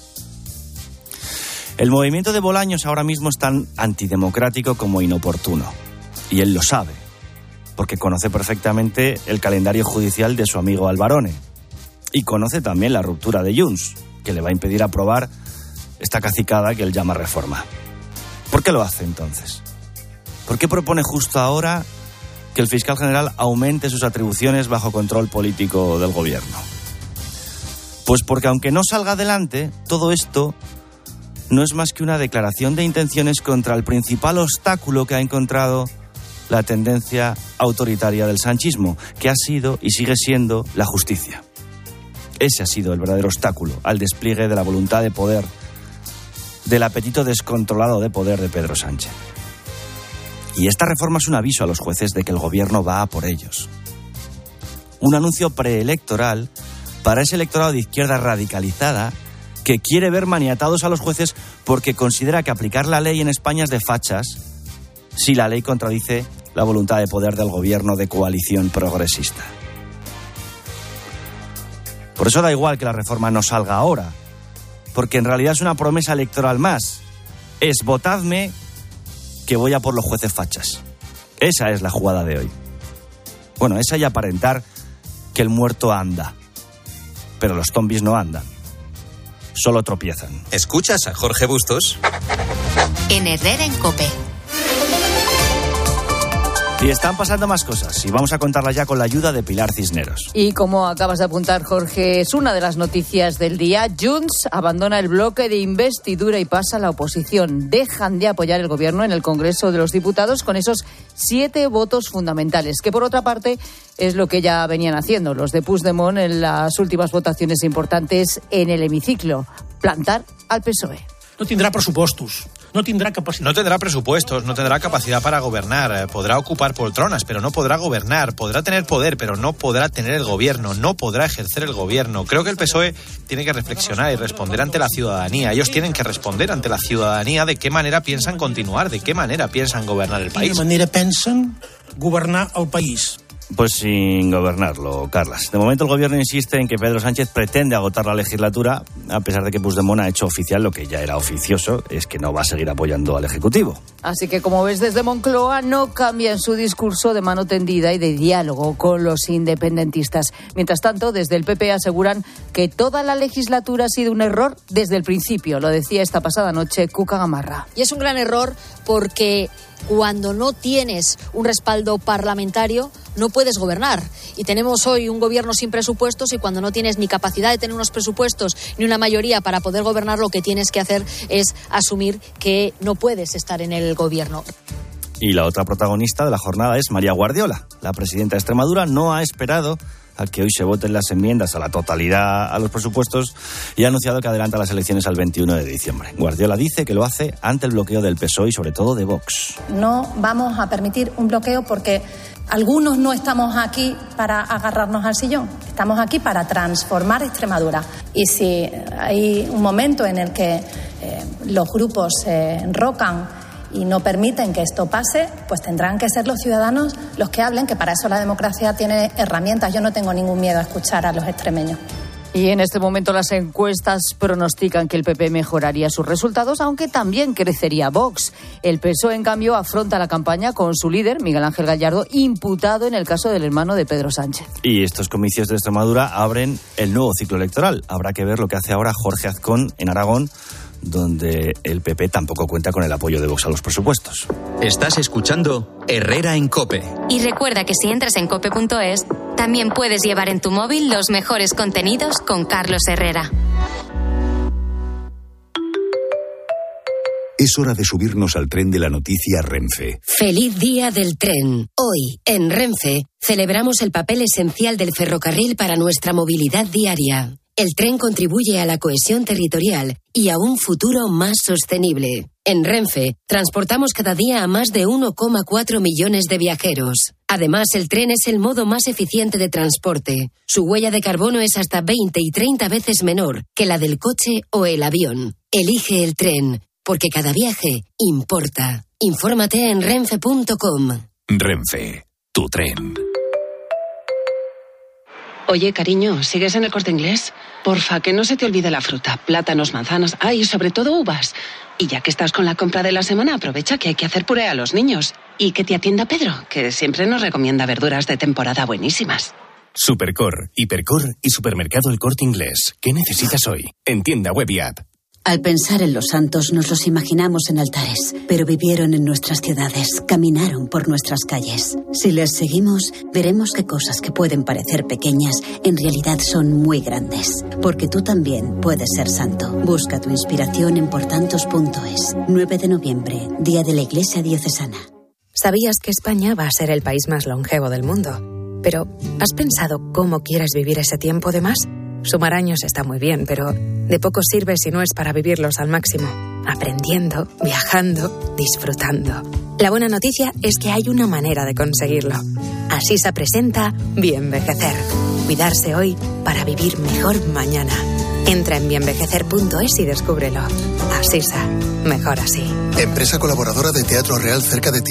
El movimiento de Bolaños ahora mismo es tan antidemocrático como inoportuno. Y él lo sabe, porque conoce perfectamente el calendario judicial de su amigo Albarone. Y conoce también la ruptura de Junts, que le va a impedir aprobar esta cacicada que él llama reforma. ¿Por qué lo hace entonces? ¿Por qué propone justo ahora que el fiscal general aumente sus atribuciones bajo control político del gobierno? Pues porque aunque no salga adelante, todo esto no es más que una declaración de intenciones contra el principal obstáculo que ha encontrado la tendencia autoritaria del sanchismo, que ha sido y sigue siendo la justicia. Ese ha sido el verdadero obstáculo al despliegue de la voluntad de poder, del apetito descontrolado de poder de Pedro Sánchez. Y esta reforma es un aviso a los jueces de que el gobierno va a por ellos. Un anuncio preelectoral para ese electorado de izquierda radicalizada que quiere ver maniatados a los jueces porque considera que aplicar la ley en España es de fachas si la ley contradice la voluntad de poder del gobierno de coalición progresista. Por eso da igual que la reforma no salga ahora, porque en realidad es una promesa electoral más. Es votadme que voy a por los jueces fachas. Esa es la jugada de hoy. Bueno, esa y aparentar que el muerto anda, pero los zombies no andan. Solo tropiezan. ¿Escuchas a Jorge Bustos? En Herrera en COPE. Y están pasando más cosas, y vamos a contarlas ya con la ayuda de Pilar Cisneros. Y como acabas de apuntar, Jorge, es una de las noticias del día. Junts abandona el bloque de investidura y pasa a la oposición. Dejan de apoyar el gobierno en el Congreso de los Diputados con esos siete votos fundamentales, que por otra parte es lo que ya venían haciendo los de Puigdemont en las últimas votaciones importantes en el hemiciclo: plantar al P S O E. No tendrá presupuestos, no tendrá capacidad. No tendrá presupuestos, no tendrá capacidad para gobernar. Podrá ocupar poltronas, pero no podrá gobernar. Podrá tener poder, pero no podrá tener el gobierno. No podrá ejercer el gobierno. Creo que el P S O E tiene que reflexionar y responder ante la ciudadanía. Ellos tienen que responder ante la ciudadanía de qué manera piensan continuar, de qué manera piensan gobernar el país. ¿De qué manera piensan gobernar el país? Pues sin gobernarlo, Carlas. De momento el gobierno insiste en que Pedro Sánchez pretende agotar la legislatura, a pesar de que Puigdemont ha hecho oficial lo que ya era oficioso, es que no va a seguir apoyando al Ejecutivo. Así que, como ves, desde Moncloa no cambian su discurso de mano tendida y de diálogo con los independentistas. Mientras tanto, desde el P P aseguran que toda la legislatura ha sido un error desde el principio. Lo decía esta pasada noche Cuca Gamarra. Y es un gran error porque cuando no tienes un respaldo parlamentario no puedes gobernar. Y tenemos hoy un gobierno sin presupuestos, y cuando no tienes ni capacidad de tener unos presupuestos ni una mayoría para poder gobernar, lo que tienes que hacer es asumir que no puedes estar en el gobierno. Y la otra protagonista de la jornada es María Guardiola. La presidenta de Extremadura no ha esperado a que hoy se voten las enmiendas a la totalidad a los presupuestos y ha anunciado que adelanta las elecciones al veintiuno de diciembre. Guardiola dice que lo hace ante el bloqueo del P S O E y sobre todo de Vox. No vamos a permitir un bloqueo porque algunos no estamos aquí para agarrarnos al sillón, estamos aquí para transformar Extremadura. Y si hay un momento en el que eh, los grupos se enrocan y no permiten que esto pase, pues tendrán que ser los ciudadanos los que hablen, que para eso la democracia tiene herramientas. Yo no tengo ningún miedo a escuchar a los extremeños. Y en este momento las encuestas pronostican que el P P mejoraría sus resultados, aunque también crecería Vox. El P S O E, en cambio, afronta la campaña con su líder, Miguel Ángel Gallardo, imputado en el caso del hermano de Pedro Sánchez. Y estos comicios de Extremadura abren el nuevo ciclo electoral. Habrá que ver lo que hace ahora Jorge Azcón en Aragón, donde el P P tampoco cuenta con el apoyo de Vox a los presupuestos. Estás escuchando Herrera en COPE. Y recuerda que si entras en cope punto es, también puedes llevar en tu móvil los mejores contenidos con Carlos Herrera. Es hora de subirnos al tren de la noticia Renfe. ¡Feliz día del tren! Hoy, en Renfe, celebramos el papel esencial del ferrocarril para nuestra movilidad diaria. El tren contribuye a la cohesión territorial y a un futuro más sostenible. En Renfe, transportamos cada día a más de uno coma cuatro millones de viajeros. Además, el tren es el modo más eficiente de transporte. Su huella de carbono es hasta veinte y treinta veces menor que la del coche o el avión. Elige el tren, porque cada viaje importa. Infórmate en renfe punto com. Renfe, tu tren. Oye, cariño, ¿sigues en el Corte Inglés? Porfa, que no se te olvide la fruta, plátanos, manzanas, ah, y sobre todo uvas. Y ya que estás con la compra de la semana, aprovecha que hay que hacer puré a los niños. Y que te atienda Pedro, que siempre nos recomienda verduras de temporada buenísimas. Supercor, Hipercor y Supermercado El Corte Inglés. ¿Qué necesitas hoy? En tienda web y app. Al pensar en los santos nos los imaginamos en altares, pero vivieron en nuestras ciudades, caminaron por nuestras calles. Si les seguimos, veremos que cosas que pueden parecer pequeñas, en realidad son muy grandes. Porque tú también puedes ser santo. Busca tu inspiración en portantos punto es. nueve de noviembre, Día de la Iglesia Diocesana. ¿Sabías que España va a ser el país más longevo del mundo? Pero, ¿has pensado cómo quieres vivir ese tiempo de más? Sumar años está muy bien, pero de poco sirve si no es para vivirlos al máximo. Aprendiendo, viajando, disfrutando. La buena noticia es que hay una manera de conseguirlo. Asisa presenta Bienvejecer. Cuidarse hoy para vivir mejor mañana. Entra en bienvejecer punto es y descúbrelo. Asisa. Mejor así. Empresa colaboradora de Teatro Real cerca de ti.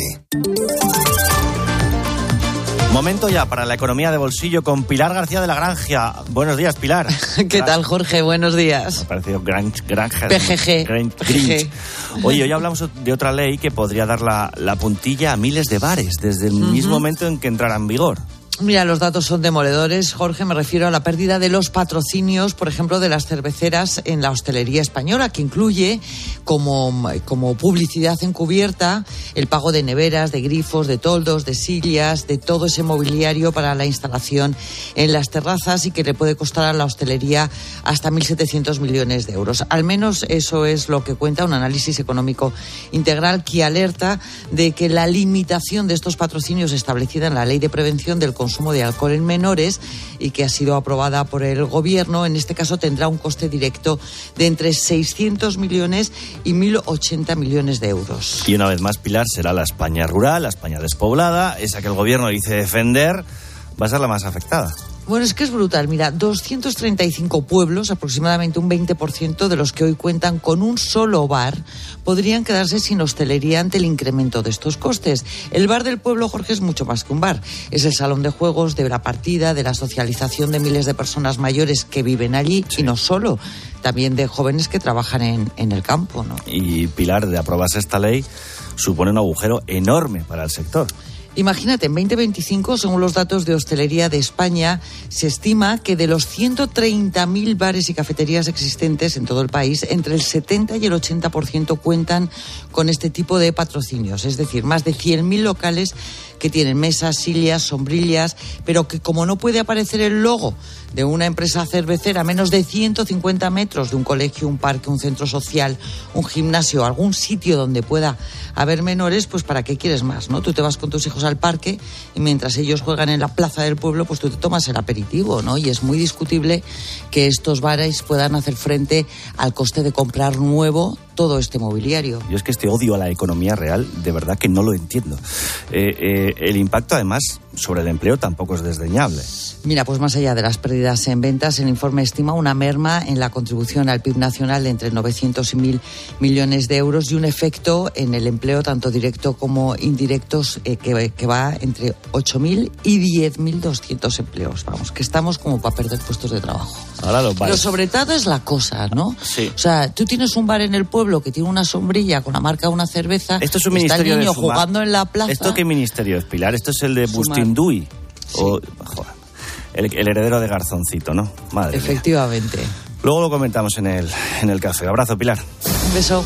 Momento ya para la economía de bolsillo con Pilar García de la Granja. Buenos días, Pilar. ¿Qué tal, Jorge? Buenos días. Me ha parecido Granja. Granja P G G. Grange, Grinch. Oye, hoy hablamos de otra ley que podría dar la, la puntilla a miles de bares desde el uh-huh. mismo momento en que entrara en vigor. Mira, los datos son demoledores, Jorge. Me refiero a la pérdida de los patrocinios, por ejemplo, de las cerveceras en la hostelería española, que incluye como, como publicidad encubierta el pago de neveras, de grifos, de toldos, de sillas, de todo ese mobiliario para la instalación en las terrazas y que le puede costar a la hostelería hasta mil setecientos millones de euros. Al menos eso es lo que cuenta un análisis económico integral que alerta de que la limitación de estos patrocinios establecida en la Ley de Prevención del consumo de alcohol en menores y que ha sido aprobada por el gobierno, en este caso tendrá un coste directo de entre seiscientos millones y mil ochenta millones de euros. Y una vez más, Pilar, será la España rural, la España despoblada, esa que el gobierno dice defender, va a ser la más afectada. Bueno, es que es brutal. Mira, doscientos treinta y cinco pueblos, aproximadamente un veinte por ciento de los que hoy cuentan con un solo bar, podrían quedarse sin hostelería ante el incremento de estos costes. El bar del pueblo, Jorge, es mucho más que un bar. Es el salón de juegos, de la partida, de la socialización de miles de personas mayores que viven allí, sí. Y no solo, también de jóvenes que trabajan en, en el campo, ¿no? Y, Pilar, de aprobarse esta ley, supone un agujero enorme para el sector. Imagínate, en veinte veinticinco, según los datos de hostelería de España, se estima que de los ciento treinta mil bares y cafeterías existentes en todo el país, entre el setenta y el ochenta por ciento cuentan con este tipo de patrocinios. Es decir, más de cien mil locales que tienen mesas, sillas, sombrillas, pero que como no puede aparecer el logo de una empresa cervecera a menos de ciento cincuenta metros de un colegio, un parque, un centro social, un gimnasio, algún sitio donde pueda haber menores, pues ¿para qué quieres más, no? Tú te vas con tus hijos al parque y mientras ellos juegan en la plaza del pueblo, pues tú te tomas el aperitivo, ¿no? Y es muy discutible que estos bares puedan hacer frente al coste de comprar nuevo todo este mobiliario. Yo es que este odio a la economía real, de verdad que no lo entiendo. Eh, eh, el impacto, además, sobre el empleo tampoco es desdeñable. Mira, pues más allá de las pérdidas en ventas, el informe estima una merma en la contribución al P I B nacional de entre novecientos y mil millones de euros y un efecto en el empleo, tanto directo como indirectos, eh, que, que va entre ocho mil y diez mil doscientos empleos. Vamos, que estamos como para perder puestos de trabajo. Ahora los bares. Pero sobre todo es la cosa, ¿no? Sí. O sea, tú tienes un bar en el pueblo que tiene una sombrilla con la marca de una cerveza. Esto es un está ministerio el niño de Suma. jugando en la plaza. ¿Esto qué ministerio es, Pilar? Esto es el de Bustindui. Sí. O, joder, el, el heredero de Garzoncito, ¿no? Madre Efectivamente. mía. Luego lo comentamos en el, en el café. Abrazo, Pilar. Un beso.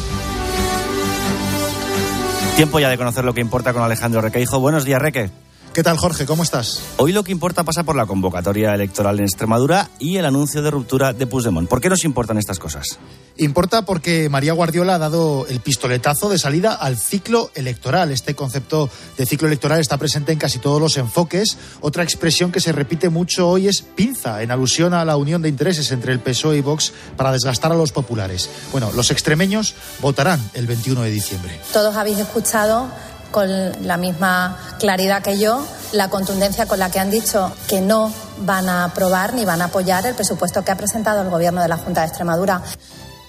Tiempo ya de conocer lo que importa con Alejandro Requeijo. Buenos días, Reque. ¿Qué tal, Jorge? ¿Cómo estás? Hoy lo que importa pasa por la convocatoria electoral en Extremadura y el anuncio de ruptura de Puigdemont. ¿Por qué nos importan estas cosas? Importa porque María Guardiola ha dado el pistoletazo de salida al ciclo electoral. Este concepto de ciclo electoral está presente en casi todos los enfoques. Otra expresión que se repite mucho hoy es pinza, en alusión a la unión de intereses entre el P S O E y Vox para desgastar a los populares. Bueno, los extremeños votarán el veintiuno de diciembre. Todos habéis escuchado con la misma claridad que yo, la contundencia con la que han dicho que no van a aprobar ni van a apoyar el presupuesto que ha presentado el Gobierno de la Junta de Extremadura.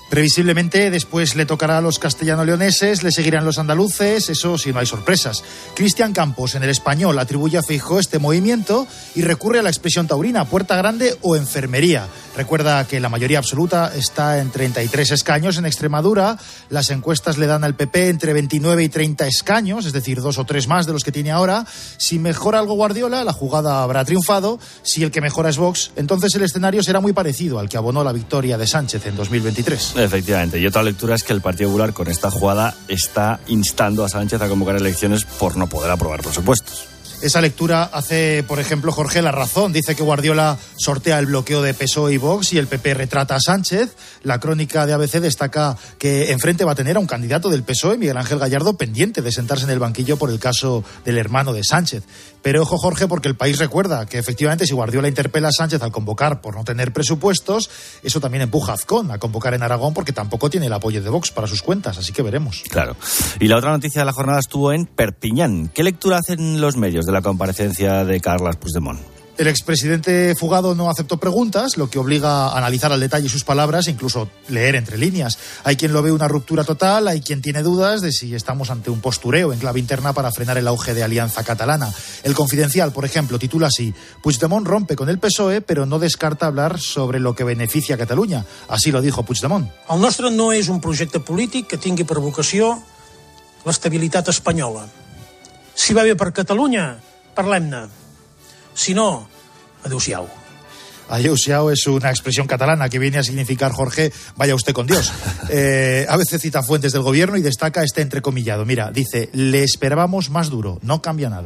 Previsiblemente después le tocará a los castellano-leoneses, le seguirán los andaluces, eso si no hay sorpresas. Cristian Campos en El Español atribuye a Feijóo este movimiento y recurre a la expresión taurina, puerta grande o enfermería. Recuerda que la mayoría absoluta está en treinta y tres escaños en Extremadura. Las encuestas le dan al P P entre veintinueve y treinta escaños, es decir, dos o tres más de los que tiene ahora. Si mejora algo Guardiola, la jugada habrá triunfado. Si el que mejora es Vox, entonces el escenario será muy parecido al que abonó la victoria de Sánchez en dos mil veintitrés. Efectivamente, y otra lectura es que el Partido Popular con esta jugada está instando a Sánchez a convocar elecciones por no poder aprobar presupuestos. Esa lectura hace, por ejemplo, Jorge La Razón. Dice que Guardiola sortea el bloqueo de P S O E y Vox y el P P retrata a Sánchez. La crónica de A B C destaca que enfrente va a tener a un candidato del P S O E, Miguel Ángel Gallardo, pendiente de sentarse en el banquillo por el caso del hermano de Sánchez. Pero ojo, Jorge, porque el País recuerda que efectivamente si Guardiola interpela a Sánchez al convocar por no tener presupuestos, eso también empuja a Azcón a convocar en Aragón porque tampoco tiene el apoyo de Vox para sus cuentas, así que veremos. Claro. Y la otra noticia de la jornada estuvo en Perpiñán. ¿Qué lectura hacen los medios de la comparecencia de Carles Puigdemont? El expresidente fugado no aceptó preguntas, lo que obliga a analizar al detalle sus palabras e incluso leer entre líneas. Hay quien lo ve una ruptura total, hay quien tiene dudas de si estamos ante un postureo en clave interna para frenar el auge de Alianza Catalana. El Confidencial, por ejemplo, titula así: Puigdemont rompe con el P S O E, pero no descarta hablar sobre lo que beneficia a Catalunya. Así lo dijo Puigdemont. El nostre no és un projecte polític que tingui per vocació l'estabilitat espanyola. Si va bé per Catalunya, parlem-ne. Si no, adeu-siau. Adeu-siau es una expresión catalana que viene a significar, Jorge, vaya usted con Dios. Eh, a veces cita fuentes del gobierno y destaca este entrecomillado. Mira, dice, le esperábamos más duro, no cambia nada.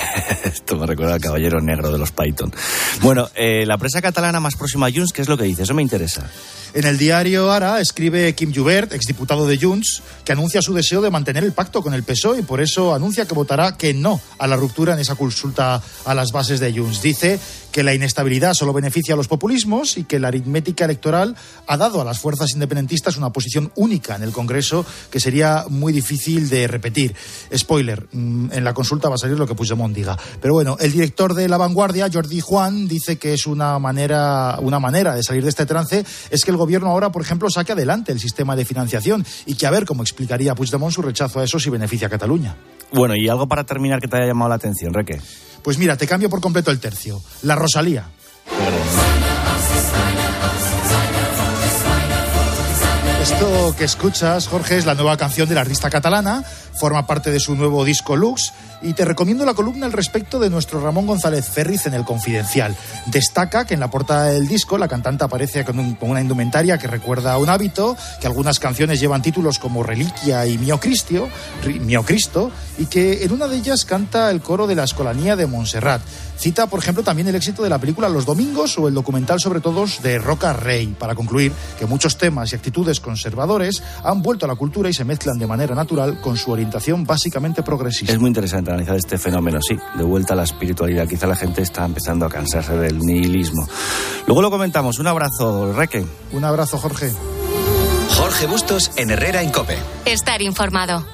Esto me recuerda al caballero negro de los Python. Bueno, eh, la prensa catalana más próxima a Junts, ¿qué es lo que dice? Eso me interesa. En el diario Ara escribe Quim Jubert, exdiputado de Junts, que anuncia su deseo de mantener el pacto con el P S O E y por eso anuncia que votará que no a la ruptura en esa consulta a las bases de Junts. Dice que la inestabilidad solo beneficia a los populismos y que la aritmética electoral ha dado a las fuerzas independentistas una posición única en el Congreso que sería muy difícil de repetir. Spoiler, en la consulta va a salir lo que Puigdemont diga. Pero bueno, el director de La Vanguardia, Jordi Juan, dice que es una manera, una manera de salir de este trance es que el gobierno ahora, por ejemplo, saque adelante el sistema de financiación y que a ver cómo explicaría Puigdemont su rechazo a eso si beneficia a Cataluña. Bueno, y algo para terminar que te haya llamado la atención, Reque. Pues mira, te cambio por completo el tercio. La Rosalía. Esto que escuchas, Jorge, es la nueva canción de la artista catalana, forma parte de su nuevo disco Lux y te recomiendo la columna al respecto de nuestro Ramón González Ferriz en El Confidencial. Destaca que en la portada del disco la cantante aparece con, un, con una indumentaria que recuerda a un hábito, que algunas canciones llevan títulos como Reliquia y Mio Cristo, Mio Cristo, y que en una de ellas canta el coro de la Escolanía de Montserrat. Cita, por ejemplo, también el éxito de la película Los Domingos o el documental sobre todos de Roca Rey, para concluir que muchos temas y actitudes conservadores han vuelto a la cultura y se mezclan de manera natural con su orientación básicamente progresista. Es muy interesante analizar este fenómeno, sí, de vuelta a la espiritualidad. Quizá la gente está empezando a cansarse del nihilismo. Luego lo comentamos. Un abrazo, Reque. Un abrazo, Jorge. Jorge Bustos en Herrera en COPE. Estar informado.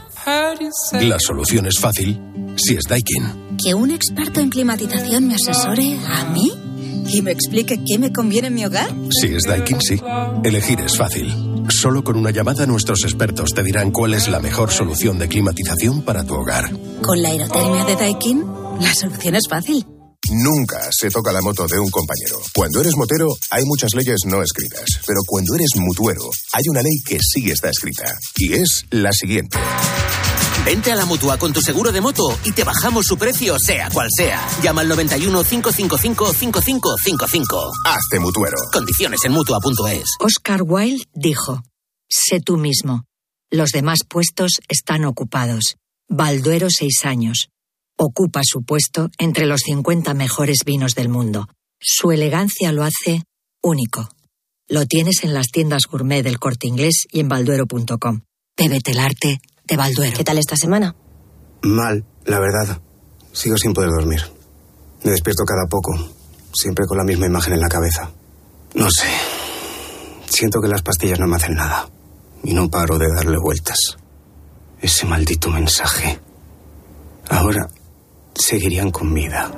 La solución es fácil si es Daikin. ¿Que un experto en climatización me asesore a mí? ¿Y me explique qué me conviene en mi hogar? Si es Daikin, sí. Elegir es fácil. Solo con una llamada nuestros expertos te dirán cuál es la mejor solución de climatización para tu hogar. Con la aerotermia de Daikin, la solución es fácil. Nunca se toca la moto de un compañero. Cuando eres motero, hay muchas leyes no escritas. Pero cuando eres mutuero, hay una ley que sí está escrita. Y es la siguiente. Vente a la Mutua con tu seguro de moto y te bajamos su precio, sea cual sea. Llama al noventa y uno, cinco cinco cinco, cinco cinco cinco cinco. Hazte mutuero. Condiciones en mutua punto es. Oscar Wilde dijo: sé tú mismo. Los demás puestos están ocupados. Balduero, seis años. Ocupa su puesto entre los cincuenta mejores vinos del mundo. Su elegancia lo hace único. Lo tienes en las tiendas gourmet del Corte Inglés y en balduero punto com. Bébete el arte de Balduero. ¿Qué tal esta semana? Mal, la verdad. Sigo sin poder dormir. Me despierto cada poco, siempre con la misma imagen en la cabeza. No sé. Siento que las pastillas no me hacen nada. Y no paro de darle vueltas. Ese maldito mensaje. Ahora seguirían con vida.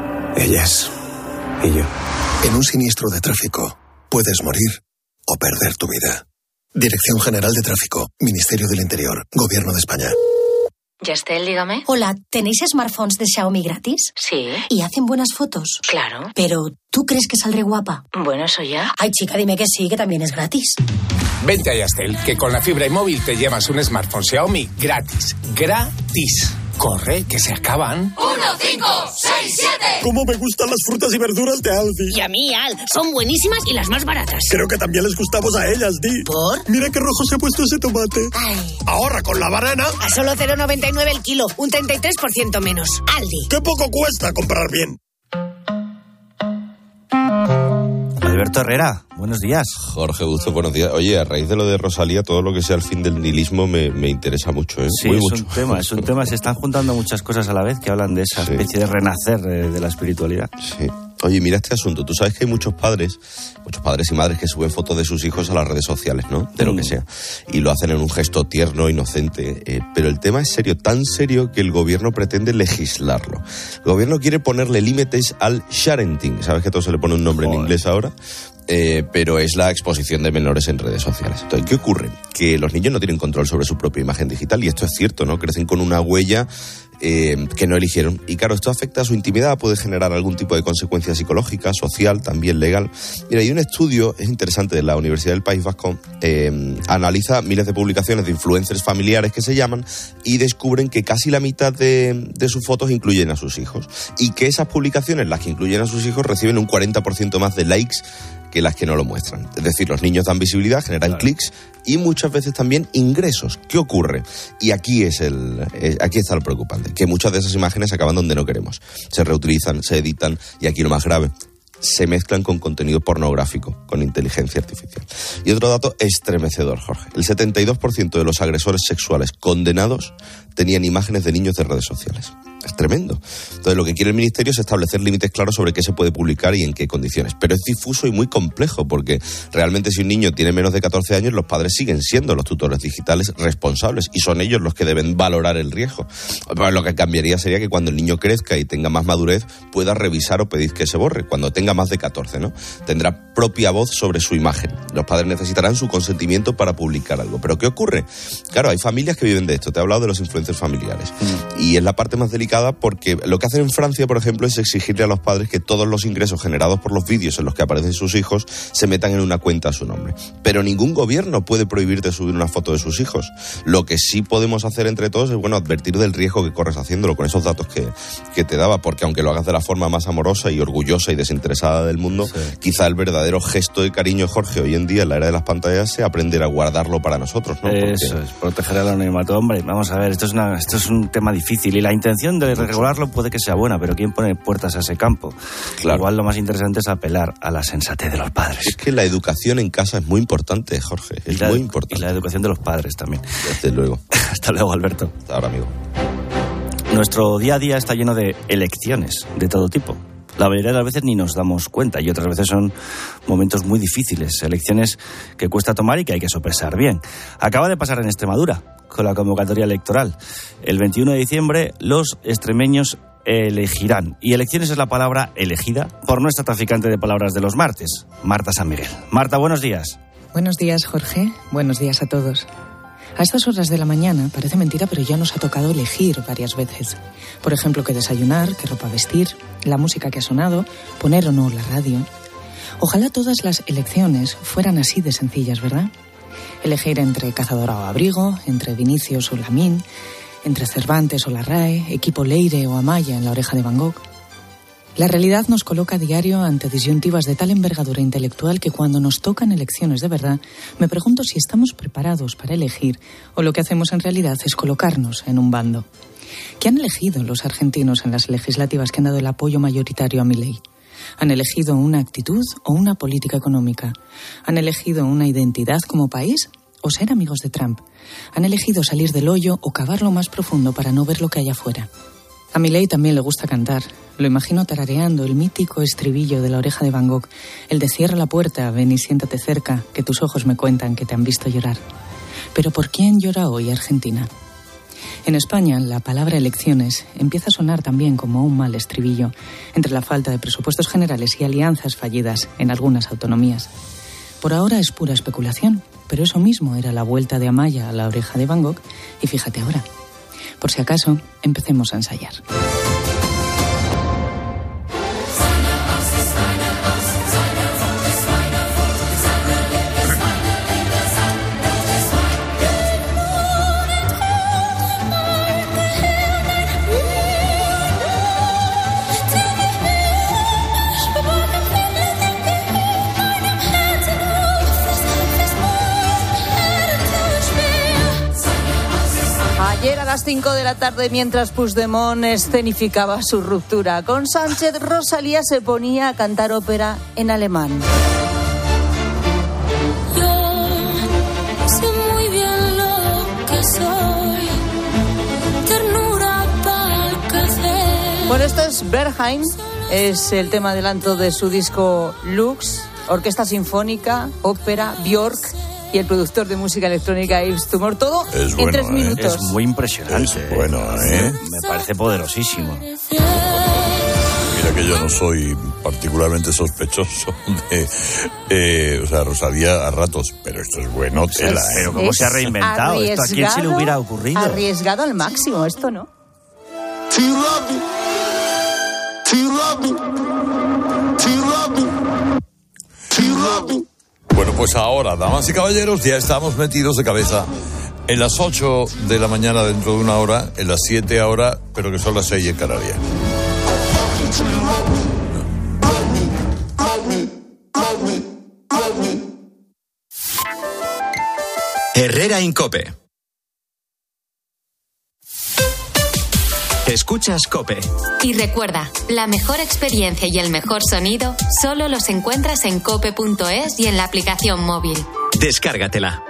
Ellas y yo. En un siniestro de tráfico puedes morir o perder tu vida. Dirección General de Tráfico, Ministerio del Interior, Gobierno de España. Yastel, dígame. Hola, ¿tenéis smartphones de Xiaomi gratis? Sí. ¿Y hacen buenas fotos? Claro. Pero, ¿tú crees que saldré guapa? Bueno, eso ya. Ay, chica, dime que sí, que también es gratis. Vente a Yastel, que con la fibra y móvil te llevas un smartphone Xiaomi gratis. Gratis. Corre, que se acaban. uno, cinco, seis, siete. ¿Cómo me gustan las frutas y verduras de Aldi? Y a mí, Al, son buenísimas y las más baratas. Creo que también les gustamos a ellas, Di. ¿Por? Mira qué rojo se ha puesto ese tomate. Ay. Ahorra con la banana. A solo cero coma noventa y nueve el kilo, un treinta y tres por ciento menos. Aldi. ¡Qué poco cuesta comprar bien! Alberto Herrera, buenos días. Jorge Busto, buenos días. Oye, a raíz de lo de Rosalía, todo lo que sea el fin del nihilismo me, me interesa mucho, ¿eh? Sí, Muy es mucho. un tema, es un tema. Se están juntando muchas cosas a la vez que hablan de esa Sí. especie de renacer de, de la espiritualidad. Sí. Oye, mira este asunto. Tú sabes que hay muchos padres, muchos padres y madres que suben fotos de sus hijos a las redes sociales, ¿no? De lo que sea. Y lo hacen en un gesto tierno, inocente. Eh, pero el tema es serio, tan serio que el gobierno pretende legislarlo. El gobierno quiere ponerle límites al sharenting. ¿Sabes que todo se le pone un nombre Joder. en inglés ahora? Eh, pero es la exposición de menores en redes sociales. Entonces, ¿qué ocurre? Que los niños no tienen control sobre su propia imagen digital, y esto es cierto, ¿no? Crecen con una huella eh, que no eligieron. Y claro, esto afecta a su intimidad, puede generar algún tipo de consecuencia psicológica, social, también legal. Mira, hay un estudio, es interesante, de la Universidad del País Vasco, eh, analiza miles de publicaciones de influencers familiares que se llaman, y descubren que casi la mitad de, de sus fotos incluyen a sus hijos. Y que esas publicaciones, las que incluyen a sus hijos, reciben un cuarenta por ciento más de likes que las que no lo muestran. Es decir, los niños dan visibilidad, generan claro. clics y muchas veces también ingresos. ¿Qué ocurre? Y aquí es el eh, aquí está lo preocupante, que muchas de esas imágenes acaban donde no queremos. Se reutilizan, se editan, y aquí lo más grave, se mezclan con contenido pornográfico, con inteligencia artificial. Y otro dato estremecedor, Jorge. El setenta y dos por ciento de los agresores sexuales condenados tenían imágenes de niños de redes sociales. Es tremendo. Entonces, lo que quiere el Ministerio es establecer límites claros sobre qué se puede publicar y en qué condiciones. Pero es difuso y muy complejo, porque realmente si un niño tiene menos de catorce años, los padres siguen siendo los tutores digitales responsables, y son ellos los que deben valorar el riesgo. Pero lo que cambiaría sería que cuando el niño crezca y tenga más madurez, pueda revisar o pedir que se borre. Cuando tenga más de catorce, ¿no? Tendrá propia voz sobre su imagen. Los padres necesitarán su consentimiento para publicar algo. ¿Pero qué ocurre? Claro, hay familias que viven de esto. Te he hablado de los influencers familiares. Mm. Y es la parte más delicada, porque lo que hacen en Francia, por ejemplo, es exigirle a los padres que todos los ingresos generados por los vídeos en los que aparecen sus hijos se metan en una cuenta a su nombre. Pero ningún gobierno puede prohibirte subir una foto de sus hijos. Lo que sí podemos hacer entre todos es, bueno, advertir del riesgo que corres haciéndolo, con esos datos que, que te daba, porque aunque lo hagas de la forma más amorosa y orgullosa y desinteresada del mundo, sí. quizá el verdadero gesto de cariño, Jorge, hoy en día en la era de las pantallas, sea aprender a guardarlo para nosotros, ¿no? Porque... Eso es, proteger al anonimato. Hombre, vamos a ver, esto es, una, esto es un tema difícil, y la intención de regularlo puede que sea buena, pero ¿quién pone puertas a ese campo? Claro. Igual lo más interesante es apelar a la sensatez de los padres. Es que la educación en casa es muy importante, Jorge, es muy importante. Y la educación de los padres también. Desde luego. Hasta luego, Alberto. Hasta ahora, amigo. Nuestro día a día está lleno de elecciones de todo tipo. La mayoría de las veces ni nos damos cuenta, y otras veces son momentos muy difíciles, elecciones que cuesta tomar y que hay que sopesar bien. Acaba de pasar en Extremadura con la convocatoria electoral. El veintiuno de diciembre los extremeños elegirán, y elecciones es la palabra elegida por nuestra traficante de palabras de los martes, Marta San Miguel. Marta, buenos días. Buenos días, Jorge. Buenos días a todos. A estas horas de la mañana, parece mentira, pero ya nos ha tocado elegir varias veces. Por ejemplo, qué desayunar, qué ropa vestir, la música que ha sonado, poner o no la radio. Ojalá todas las elecciones fueran así de sencillas, ¿verdad? Elegir entre Cazadora o Abrigo, entre Vinicius o Lamín, entre Cervantes o Larrae, Equipo Leire o Amaya en La Oreja de Van Gogh. La realidad nos coloca a diario ante disyuntivas de tal envergadura intelectual que cuando nos tocan elecciones de verdad, me pregunto si estamos preparados para elegir o lo que hacemos en realidad es colocarnos en un bando. ¿Qué han elegido los argentinos en las legislativas que han dado el apoyo mayoritario a Milei? ¿Han elegido una actitud o una política económica? ¿Han elegido una identidad como país o ser amigos de Trump? ¿Han elegido salir del hoyo o cavar lo más profundo para no ver lo que hay afuera? A Milei también le gusta cantar. Lo imagino tarareando el mítico estribillo de La Oreja de Van Gogh, el de cierra la puerta, ven y siéntate cerca, que tus ojos me cuentan que te han visto llorar. Pero ¿por quién llora hoy Argentina? En España, la palabra elecciones empieza a sonar también como un mal estribillo, entre la falta de presupuestos generales y alianzas fallidas en algunas autonomías. Por ahora es pura especulación, pero eso mismo era la vuelta de Amaya a la oreja de Van Gogh. Y fíjate ahora, por si acaso, empecemos a ensayar. Ayer a las cinco de la tarde, mientras Puigdemont escenificaba su ruptura con Sánchez, Rosalía se ponía a cantar ópera en alemán. Yo sé muy bien lo que soy, ternura pa'l café. Bueno, esto es Berghain, es el tema adelanto de su disco Lux, orquesta sinfónica, ópera, Björk y el productor de música electrónica Yves Tumor, todo es en bueno, tres ¿eh? minutos. Es muy impresionante. Es bueno, ¿eh? Me parece poderosísimo. Mira que yo no soy particularmente sospechoso de, eh, o sea, Rosalía a ratos, pero esto es bueno, tela, ¿eh? Pero cómo se ha reinventado, esto a quién se le hubiera ocurrido. Arriesgado al máximo, esto no. Bueno, pues ahora, damas y caballeros, ya estamos metidos de cabeza en las ocho de la mañana dentro de una hora, en las siete ahora, pero que son las seis en Canarias. Herrera Incope. Escuchas COPE. Y recuerda, la mejor experiencia y el mejor sonido solo los encuentras en cope punto es y en la aplicación móvil. Descárgatela.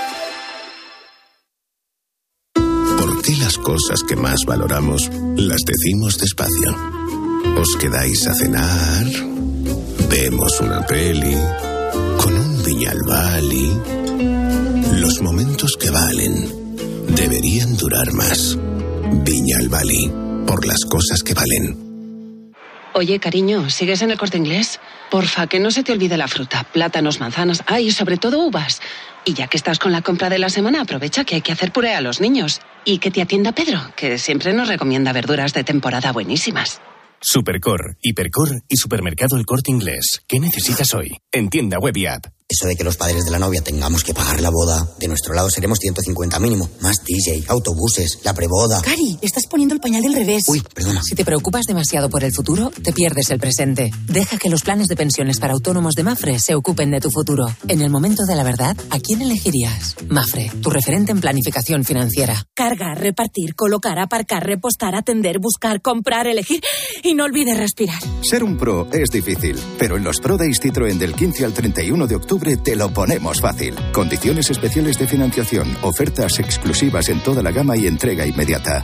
¿Por qué las cosas que más valoramos las decimos despacio? ¿Os quedáis a cenar? ¿Vemos una peli? ¿Con un Viñalbali? Los momentos que valen deberían durar más. Viñalbali, por las cosas que valen. Oye, cariño, ¿sigues en el Corte Inglés? Porfa, que no se te olvide la fruta, plátanos, manzanas, ay, y sobre todo uvas. Y ya que estás con la compra de la semana, aprovecha que hay que hacer puré a los niños. Y que te atienda Pedro, que siempre nos recomienda verduras de temporada buenísimas. Supercor, Hipercor y Supermercado El Corte Inglés. ¿Qué necesitas hoy? En tienda web y app. Eso de que los padres de la novia tengamos que pagar la boda, de nuestro lado seremos ciento cincuenta mínimo. Más D J, autobuses, la preboda. Cari, estás poniendo el pañal del revés. Uy, perdona. Si te preocupas demasiado por el futuro, te pierdes el presente. Deja que los planes de pensiones para autónomos de Mafre se ocupen de tu futuro. En el momento de la verdad, ¿a quién elegirías? Mafre, tu referente en planificación financiera. Cargar, repartir, colocar, aparcar, repostar, atender, buscar, comprar, elegir y no olvides respirar. Ser un pro es difícil, pero en los Pro Days Citroën del quince al treinta y uno de octubre te lo ponemos fácil. Condiciones especiales de financiación, ofertas exclusivas en toda la gama y entrega inmediata.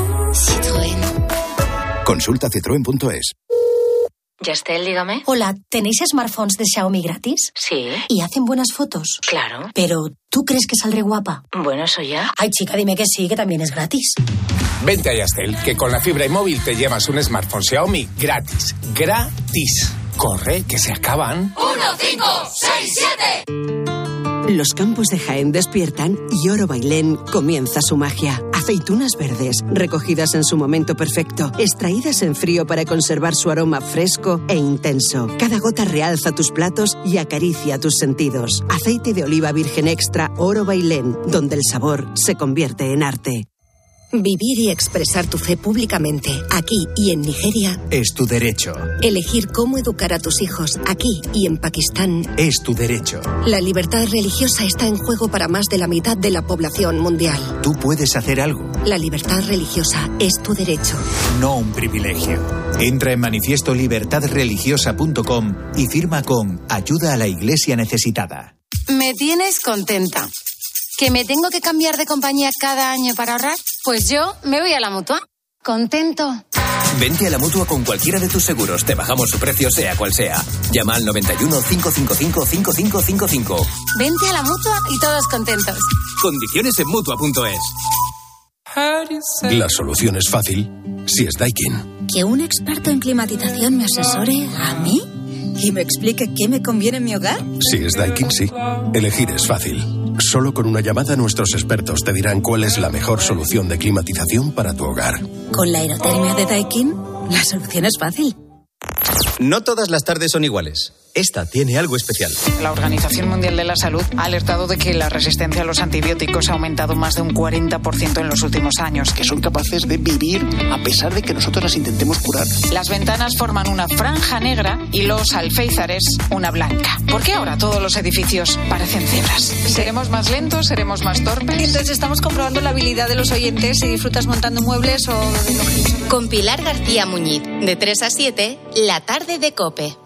Citroën. Consulta citroen punto es. Yastel, dígame. Hola, ¿tenéis smartphones de Xiaomi gratis? Sí. ¿Y hacen buenas fotos? Claro. Pero, ¿tú crees que saldré guapa? Bueno, eso ya. Ay, chica, dime que sí, que también es gratis. Vente a Yastel, que con la fibra y móvil te llevas un smartphone Xiaomi gratis. Gratis. Corre, que se acaban. uno, cinco, seis, siete. Los campos de Jaén despiertan y Oro Bailén comienza su magia. Aceitunas verdes, recogidas en su momento perfecto, extraídas en frío para conservar su aroma fresco e intenso. Cada gota realza tus platos y acaricia tus sentidos. Aceite de oliva virgen extra Oro Bailén, donde el sabor se convierte en arte. Vivir y expresar tu fe públicamente, aquí y en Nigeria, es tu derecho. Elegir cómo educar a tus hijos, aquí y en Pakistán, es tu derecho. La libertad religiosa está en juego para más de la mitad de la población mundial. Tú puedes hacer algo. La libertad religiosa es tu derecho. No un privilegio. Entra en manifiesto libertad religiosa punto com y firma con Ayuda a la Iglesia Necesitada. Me tienes contenta. ¿Que me tengo que cambiar de compañía cada año para ahorrar? Pues yo me voy a la Mutua. Contento. Vente a la Mutua con cualquiera de tus seguros. Te bajamos su precio sea cual sea. Llama al noventa y uno, cinco cinco cinco, cinco cinco cinco cinco. Vente a la Mutua y todos contentos. Condiciones en Mutua punto es. La solución es fácil si es Daikin. ¿Que un experto en climatización me asesore a mí? ¿Y me explique qué me conviene en mi hogar? Si es Daikin, sí. Elegir es fácil. Solo con una llamada nuestros expertos te dirán cuál es la mejor solución de climatización para tu hogar. Con la aerotermia de Daikin, la solución es fácil. No todas las tardes son iguales. Esta tiene algo especial. La Organización Mundial de la Salud ha alertado de que la resistencia a los antibióticos ha aumentado más de un cuarenta por ciento en los últimos años. Que son capaces de vivir a pesar de que nosotros las intentemos curar. Las ventanas forman una franja negra y los alféizares una blanca. ¿Por qué ahora todos los edificios parecen cebras? ¿Seremos más lentos? ¿Seremos más torpes? Entonces estamos comprobando la habilidad de los oyentes si disfrutas montando muebles o de lo que... Con Pilar García Muñiz, de tres a siete, La Tarde de COPE.